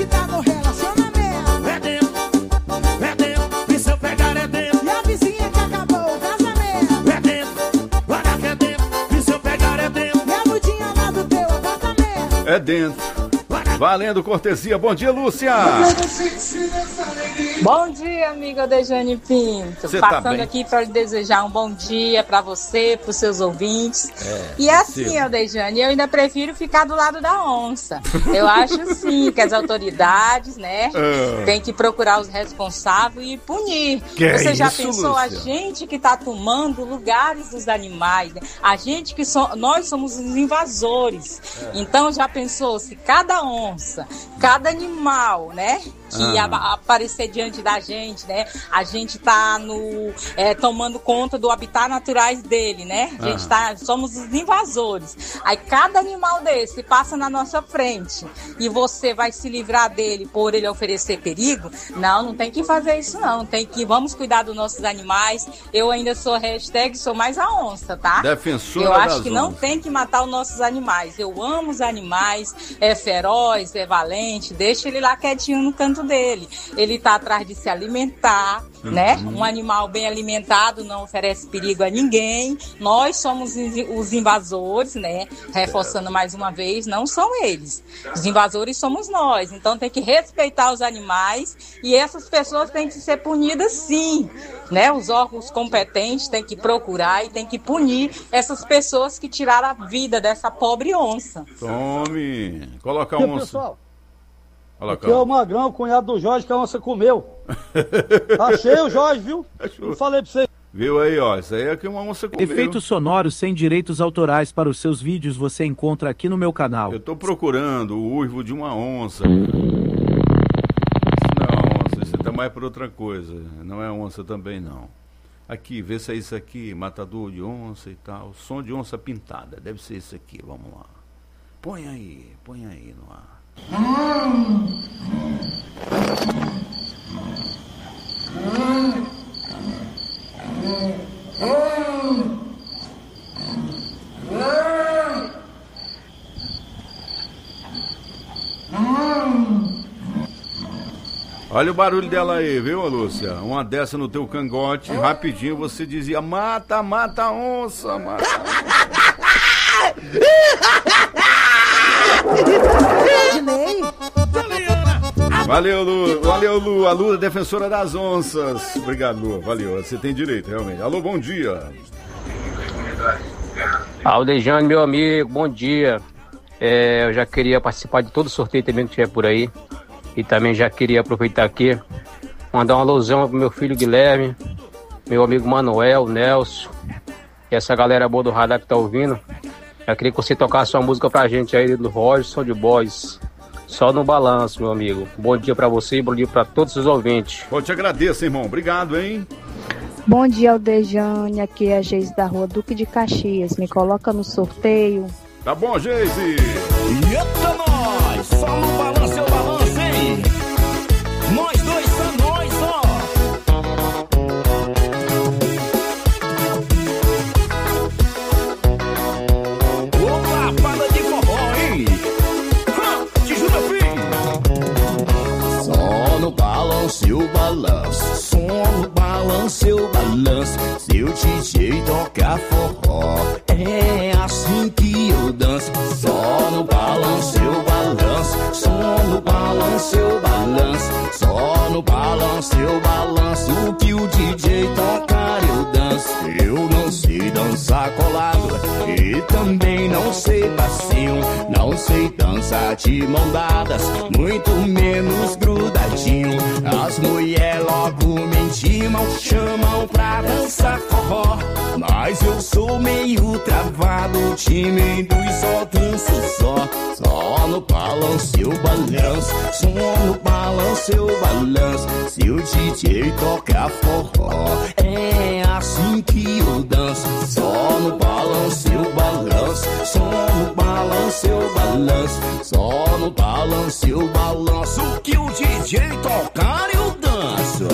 É dentro, é dentro, e se eu pegar é dentro. E a vizinha que acabou o casamento. É dentro, olha que é dentro, e se eu pegar é dentro. E a mudinha lá do teu apartamento. É dentro. Valendo cortesia. Bom dia, Lúcia. Bom dia, amiga Dejane Pinto. Cê tá Passando bem? aqui para lhe desejar um bom dia para você, para os seus ouvintes. É, e assim, sim. ó, Dejane, eu ainda prefiro ficar do lado da onça. Eu acho sim que as autoridades, né, Ah. tem que procurar os responsáveis e punir. Que você é já isso, pensou a Lúcia? gente que tá tomando lugares dos animais, né? A gente que so, nós somos os invasores. É. Então já pensou se cada onça, cada animal, né, que Ah. aba- aparecer diante da gente, né? A gente tá no, é, tomando conta do habitat naturais dele, né? A gente Ah. tá, somos os invasores. Aí cada animal desse passa na nossa frente e você vai se livrar dele por ele oferecer perigo? Não, não tem que fazer isso não. Tem que, vamos cuidar dos nossos animais. Eu ainda sou hashtag, sou mais a onça, tá? Defensora Eu acho das que não onças. tem que matar os nossos animais. Eu amo os animais, é feroz, é valente, deixa ele lá quietinho no canto dele. Ele tá atrás de se alimentar, Uhum. né? Um animal bem alimentado não oferece perigo a ninguém. Nós somos os invasores, né? Reforçando mais uma vez, não são eles. Os invasores somos nós. Então tem que respeitar os animais e essas pessoas têm que ser punidas sim, né? Os órgãos competentes têm que procurar e têm que punir essas pessoas que tiraram a vida dessa pobre onça. Tome. Coloca a Aqui, onça. pessoal, Coloca aqui é a o Magrão, cunhado do Jorge, que a onça comeu. Achei o Jorge, viu? Eu falei pra você. Viu aí, ó. Isso aí é que uma onça comeu. Efeitos sonoros sem direitos autorais para os seus vídeos você encontra aqui no meu canal. Eu tô procurando o uivo de uma onça. Isso não é onça, isso tá mais por outra coisa. Não é onça também, não. Aqui, vê se é isso aqui, matador de onça e tal. Som de onça pintada, deve ser isso aqui, vamos lá. Põe aí, põe aí no ar. Olha o barulho dela aí, viu, Lúcia? Uma dessa no teu cangote, rapidinho você dizia: mata, mata a onça, mata. Valeu, Lu. Valeu, Lu. A Lu é defensora das onças. Obrigado, Lu. Valeu. Você tem direito, realmente. Alô, bom dia. Aldejane, meu amigo, bom dia. É, eu já queria participar de todo o sorteio também que tiver por aí. E também já queria aproveitar aqui, mandar uma alusão pro meu filho Guilherme, meu amigo Manuel, Nelson, e essa galera boa do radar que tá ouvindo. Já queria que você tocasse uma música pra gente aí do Roger de Boys. Só no balanço, meu amigo. Bom dia pra você e bom dia pra todos os ouvintes. Eu te agradeço, irmão. Obrigado, hein? Bom dia, Aldejane. Aqui é a Geise da Rua Duque de Caxias. Me coloca no sorteio. Tá bom, Geise. Eita, nós! Só no balanço eu balanço, hein? Nós dois são nós, ó! Opa, fala de forró, hein? Ha! Te juro, filho! Só no balanço eu balanço, só no balanço eu balanço. Se o D J tocar forró, é assim que eu danço. Só no balanço eu balanço, só no balanço eu balanço. Só no balanço eu balanço, o que o D J tocar eu danço. Eu não sei dançar colado e também não sei passinho. Não sei dançar de mão dadas, muito menos grudadinho. As mulher logo me intimam, chamam pra dançar forró. Mas eu sou meio travado, tímido e só danço só. Só no balanço eu balanço, só no balanço eu balanço. Se o D J tocar forró, é assim que eu danço. Só no balanço eu balanço, só no balanço eu balanço. Só no balanço eu balanço, o que o D J tocar eu danço.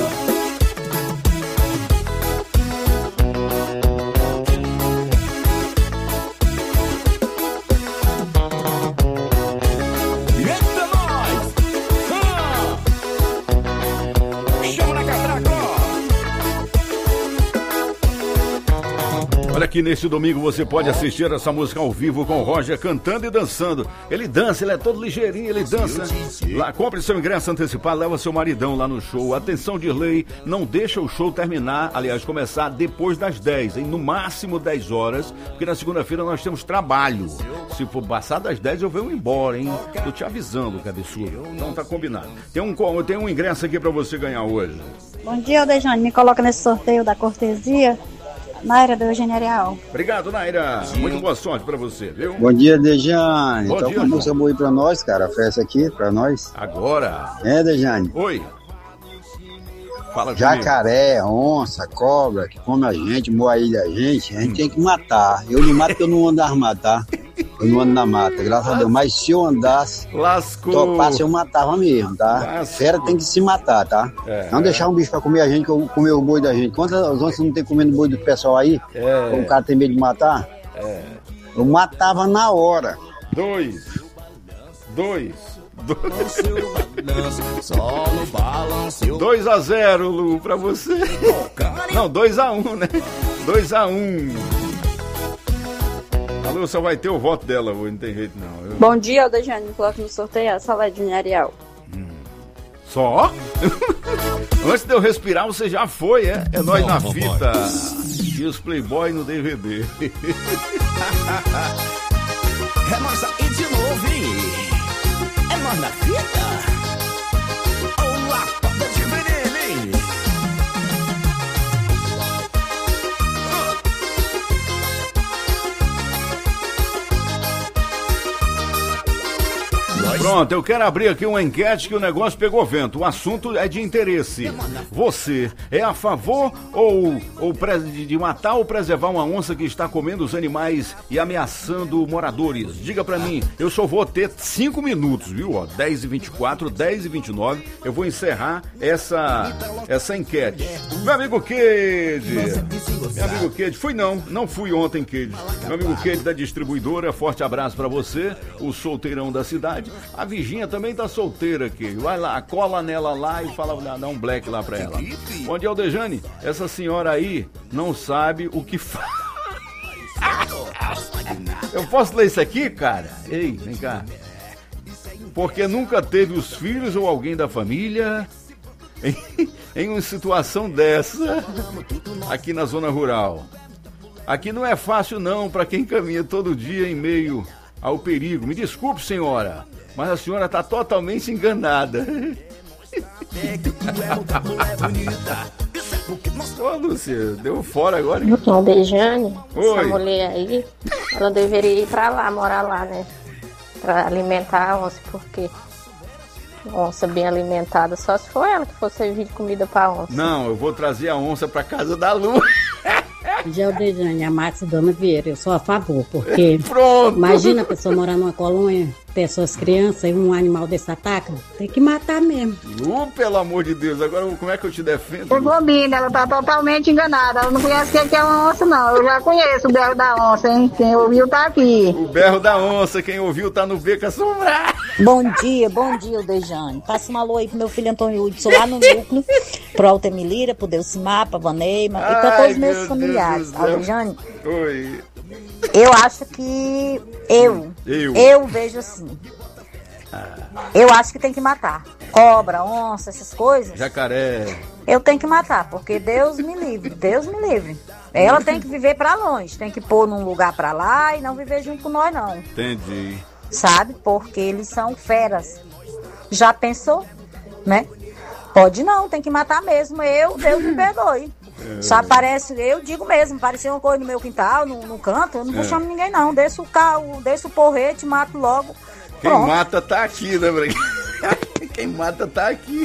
Olha que neste domingo você pode assistir essa música ao vivo com o Roger cantando e dançando. Ele dança, ele é todo ligeirinho, ele dança. Lá, compre seu ingresso antecipado, leva seu maridão lá no show. Atenção, Dirley, não deixa o show terminar, aliás, começar depois das dez, hein? No máximo dez horas, porque na segunda-feira nós temos trabalho. Se for passar das dez, eu venho embora, hein? Tô te avisando, cabeçudo. Então tá combinado. Tem um, tem um ingresso aqui pra você ganhar hoje. Bom dia, Aldejane. Me coloca nesse sorteio da cortesia. Naira do Eugênio Areal. Obrigado, Naira. Muito boa sorte pra você, viu? Bom dia, Dejane. Bom Toca dia, uma música boa aí pra nós, cara. Oferece aqui pra nós. Agora. É, Dejane. Oi. Fala Jacaré, onça, cobra, que come a gente, moa aí da gente, a gente hum. tem que matar. Eu não mato porque eu não ando armado, tá? Eu não ando na mata, graças a Deus. Mas se eu andasse, lascou. Topasse, eu matava mesmo, tá? Lascou. Fera tem que se matar, tá? É, não é. deixar um bicho pra comer a gente, comer o boi da gente. Quantas onças não tem comendo boi do pessoal aí? É. O cara tem medo de matar? É. Eu matava na hora. Dois. Dois. dois a zero, Lu, pra você. Não, dois a um, né? dois a um. A Lu só vai ter o voto dela hoje, não tem jeito não. Eu... Bom dia, Aldejane. Coloca no sorteio a saladinha Ariel. Hum. Só? Antes de eu respirar, você já foi, é? É nós na fita. E os Playboy no D V D. É nossa e de novo, hein? É nós na fita. Olá, toda de veneno, hein? Pronto, eu quero abrir aqui uma enquete que o negócio pegou vento. O assunto é de interesse. Você é a favor ou, ou de, de matar ou preservar uma onça que está comendo os animais e ameaçando moradores? Diga pra mim, eu só vou ter cinco minutos, viu? Ó, dez e vinte e quatro, dez e vinte e nove, eu vou encerrar essa, essa enquete. Meu amigo Kede, meu amigo Kede, fui não, não fui ontem, Kede. Meu amigo Kede da distribuidora, forte abraço pra você, o solteirão da cidade. A Virgínia também tá solteira aqui. Vai lá, cola nela lá e fala, dá um black lá pra ela. Bom dia, Aldejane. Essa senhora aí não sabe o que faz. Eu posso ler isso aqui, cara? Ei, vem cá. Porque nunca teve os filhos ou alguém da família em, em uma situação dessa aqui na zona rural. Aqui não é fácil não para quem caminha todo dia em meio ao perigo. Me desculpe, senhora, mas a senhora está totalmente enganada. Ô, Lúcia, deu fora agora, hein? Ô, Dejane, Oi. Essa mulher aí, ela deveria ir pra lá, morar lá, né? Pra alimentar a onça, porque onça bem alimentada, só se for ela que for servir de comida pra onça. Não, eu vou trazer a onça pra casa da Lu. Já o Dejane, a Márcia Dona Vieira, eu sou a favor, porque Pronto. Imagina a pessoa morar numa colônia, pessoas crianças e um animal desse ataca, tem que matar mesmo. Lu, pelo amor de Deus, agora como é que eu te defendo? Ô, Globina, ela tá totalmente enganada, ela não conhece o que é uma onça não, eu já conheço o berro da onça, hein, quem ouviu tá aqui. O berro da onça, quem ouviu tá no Beco Assombrado. Bom dia, bom dia, Dejane. Passa uma alô aí pro meu filho Antônio Hudson lá no núcleo, pro Altemir Lira, pro Delcimar, pra Vaneima e pra todos os meus meu familiares. Dejane, oi. Eu acho que eu, eu, eu vejo assim. Ah. Eu acho que tem que matar. Cobra, onça, essas coisas. Jacaré. Eu tenho que matar, porque Deus me livre, Deus me livre. Ela tem que viver pra longe, tem que pôr num lugar pra lá e não viver junto com nós, não. Entendi. Sabe? Porque eles são feras. Já pensou? Né? Pode não, tem que matar mesmo. Eu, Deus me perdoe. É. Só aparece, eu digo mesmo, parecia uma coisa no meu quintal, no, no canto, eu não vou é. chamar ninguém não. Desço o carro, desço o porrete, mato logo. Quem Pronto. mata tá aqui, né, Quem mata tá aqui.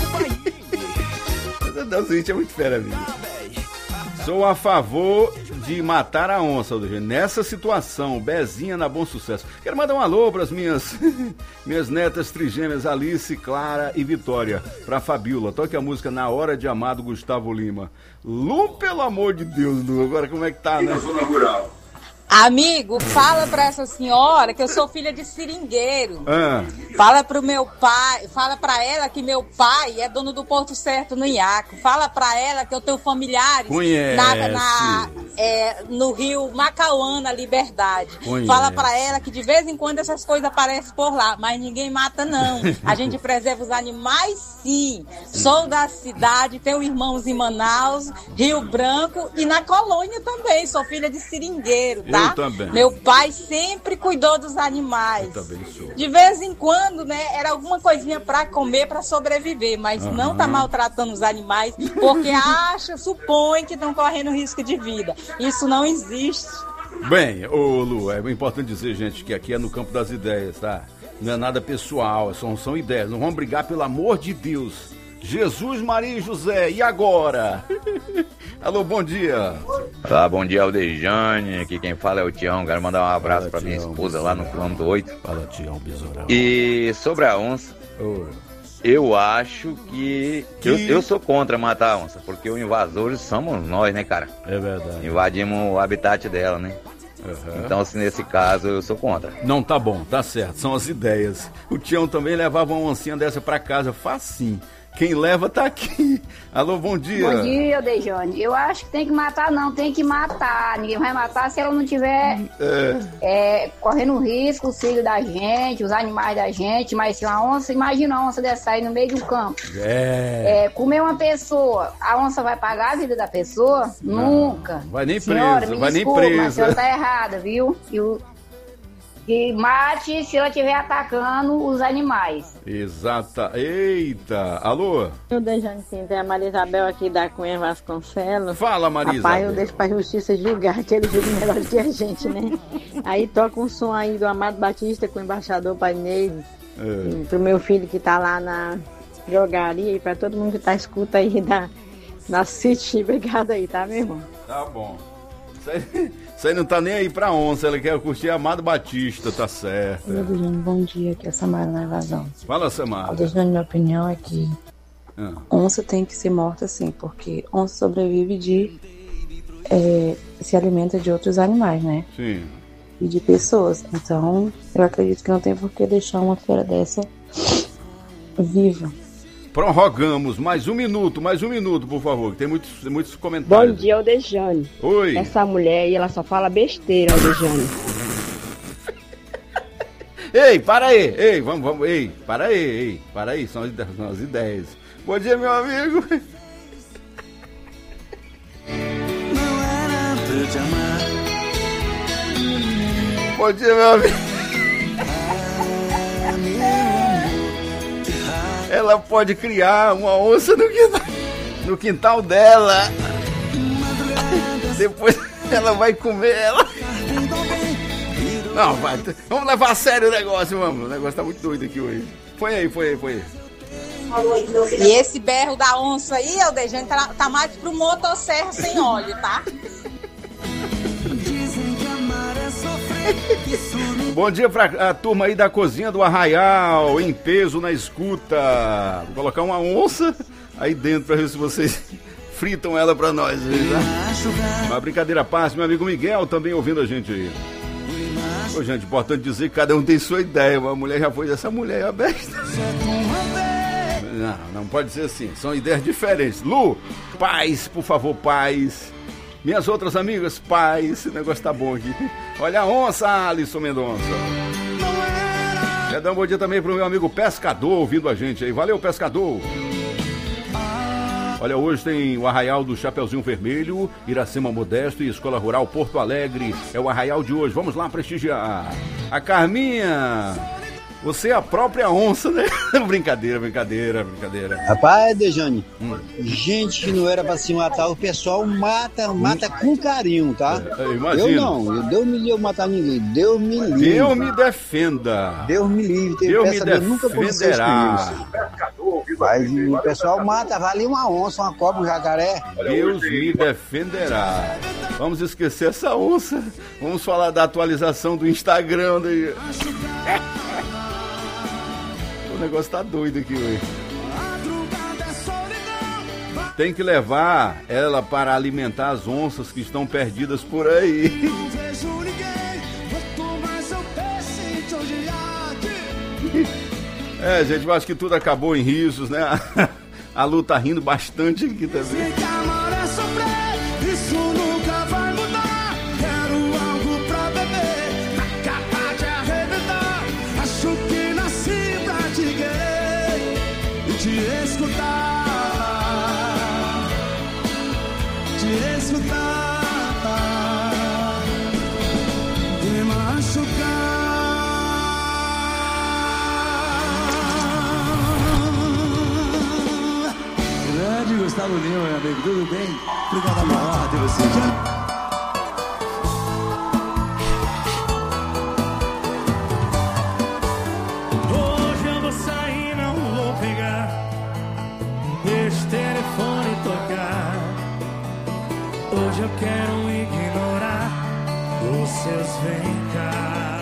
Deus, gente, é muito fera, amigo. Sou a favor de matar a onça, nessa situação, Bezinha na Bom Sucesso. Quero mandar um alô para as minhas, minhas netas trigêmeas Alice, Clara e Vitória. Pra Fabiola, toque a música Na Hora de Amar do Gustavo Lima. Lu, pelo amor de Deus, Lu, agora como é que tá, né? Na zona rural. Amigo, fala pra essa senhora que eu sou filha de seringueiro. Ah. Fala pro meu pai, fala pra ela que meu pai é dono do Porto Certo no Iaco. Fala pra ela que eu tenho familiares Conhece. na, na é, no rio Macauana, Liberdade. Conheço. Fala pra ela que de vez em quando essas coisas aparecem por lá, mas ninguém mata não. A gente preserva os animais sim. Sou da cidade, tenho irmãos em Manaus, Rio Branco e na colônia também. Sou filha de seringueiro, tá? Eu também. Meu pai sempre cuidou dos animais. Eu também sou. De vez em quando, né, era alguma coisinha pra comer, pra sobreviver, mas Aham. não tá maltratando os animais, porque acha, supõe que estão correndo risco de vida. Isso não existe. Bem, ô Lu, é importante dizer, gente, que aqui é no campo das ideias, tá? Não é nada pessoal, são, são ideias. Não vamos brigar, pelo amor de Deus. Jesus, Maria e José, e agora? Alô, bom dia. Olá, bom dia, Aldejane. Aqui quem fala é o Tião. Quero mandar um abraço para minha esposa lá no quilômetro oito. Fala, Tião, besourão. E sobre a onça, oh. eu acho que... que... Eu, eu sou contra matar a onça, porque os invasores somos nós, né, cara? É verdade. Invadimos o habitat dela, né? Uhum. Então, assim, nesse caso, eu sou contra. Não, tá bom, tá certo, são as ideias. O Tião também levava uma oncinha dessa pra casa, facinho. Quem leva tá aqui. Alô, bom dia. Bom dia, Dejane. Eu acho que tem que matar, não. Tem que matar. Ninguém vai matar se ela não tiver é. É, correndo risco, os filhos da gente, os animais da gente. Mas se uma onça, imagina uma onça dessa aí no meio do campo. É. É, comer uma pessoa, a onça vai pagar a vida da pessoa? Não, nunca. Vai nem Senhora, presa, me vai desculpa, nem presa. Mas ela tá errada, viu? E o... E mate se ela estiver atacando os animais. Exata. Eita. Alô? Eu deixo assim, tem a Maria Isabel aqui da Cunha Vasconcelos. Fala, Maria Rapaz, Isabel. eu deixo pra justiça julgar, que eles julgam melhor que a gente, né? Aí toca um som aí do Amado Batista com o embaixador Painês. É. Pro meu filho que tá lá na drogaria e pra todo mundo que tá escuta aí da, da City. Obrigado aí, tá, meu irmão? Tá bom. Isso aí... Isso aí não tá nem aí pra onça, ela quer curtir Amado Batista, tá certo. Dejane, bom dia, aqui é a Samara na Evasão. Fala, Samara. Dejane, minha opinião é que ah. onça tem que ser morta sim, porque onça sobrevive de... É, se alimenta de outros animais, né? Sim. E de pessoas. Então, eu acredito que não tem por que deixar uma fera dessa viva. Prorrogamos mais um minuto, mais um minuto, por favor, que tem muitos, muitos comentários. Bom dia, Aldejane. Oi. Essa mulher aí, ela só fala besteira, Aldejane. Ei, para aí, ei, vamos, vamos, ei, para aí, ei, para aí, são as, são as ideias. Bom dia, meu amigo. Não era pra eu te amar. Bom dia, meu amigo. Ela pode criar uma onça no quintal, no quintal dela. Depois ela vai comer ela. Não, vai. Vamos levar a sério o negócio, vamos. O negócio tá muito doido aqui hoje. Foi aí, foi aí, foi aí. E esse berro da onça aí, Aldejane, tá, tá mais pro motosserra sem óleo, tá? Bom dia pra a turma aí da cozinha do Arraial, em peso na escuta. Vou colocar uma onça aí dentro pra ver se vocês fritam ela pra nós. Tá? Uma brincadeira à parte, meu amigo Miguel também ouvindo a gente aí. Ô, gente, importante dizer que cada um tem sua ideia. Uma mulher já foi dessa mulher, é a besta. Não, não pode ser assim, são ideias diferentes. Lu, paz, por favor, paz. Minhas outras amigas, paz, esse negócio tá bom aqui. Olha a onça, Alisson Mendonça. Quero dar um bom dia também pro meu amigo Pescador ouvindo a gente aí. Valeu, Pescador. Olha, hoje tem o Arraial do Chapeuzinho Vermelho, Iracema Modesto e Escola Rural Porto Alegre. É o Arraial de hoje. Vamos lá prestigiar. A Carminha, você é a própria onça, né? Brincadeira, brincadeira, brincadeira. Rapaz, Dejane, hum. gente que não era pra se matar, o pessoal mata, mata com carinho, tá? É, eu imagino. Eu não, eu, Deus me livre matar ninguém, Deus me livre. Deus me defenda. Deus me livre, tem Deus me Deus nunca defenderá. Mas o pessoal mata, vale uma onça, uma cobra, um jacaré. Deus me defenderá. Vamos esquecer essa onça. Vamos falar da atualização do Instagram. Daí. O negócio tá doido aqui hoje. Tem que levar ela para alimentar as onças que estão perdidas por aí. É, gente, eu acho que tudo acabou em risos, né? A Lu tá rindo bastante aqui também. Isso nunca vai mudar. te escutar, te escutar, me machucar. Grande Gustavo Lima, meu amigo, tudo bem? Obrigado, amor, de você. Hoje eu vou sair, não vou pegar esse telefone tocar. Hoje eu quero ignorar os seus vem cá.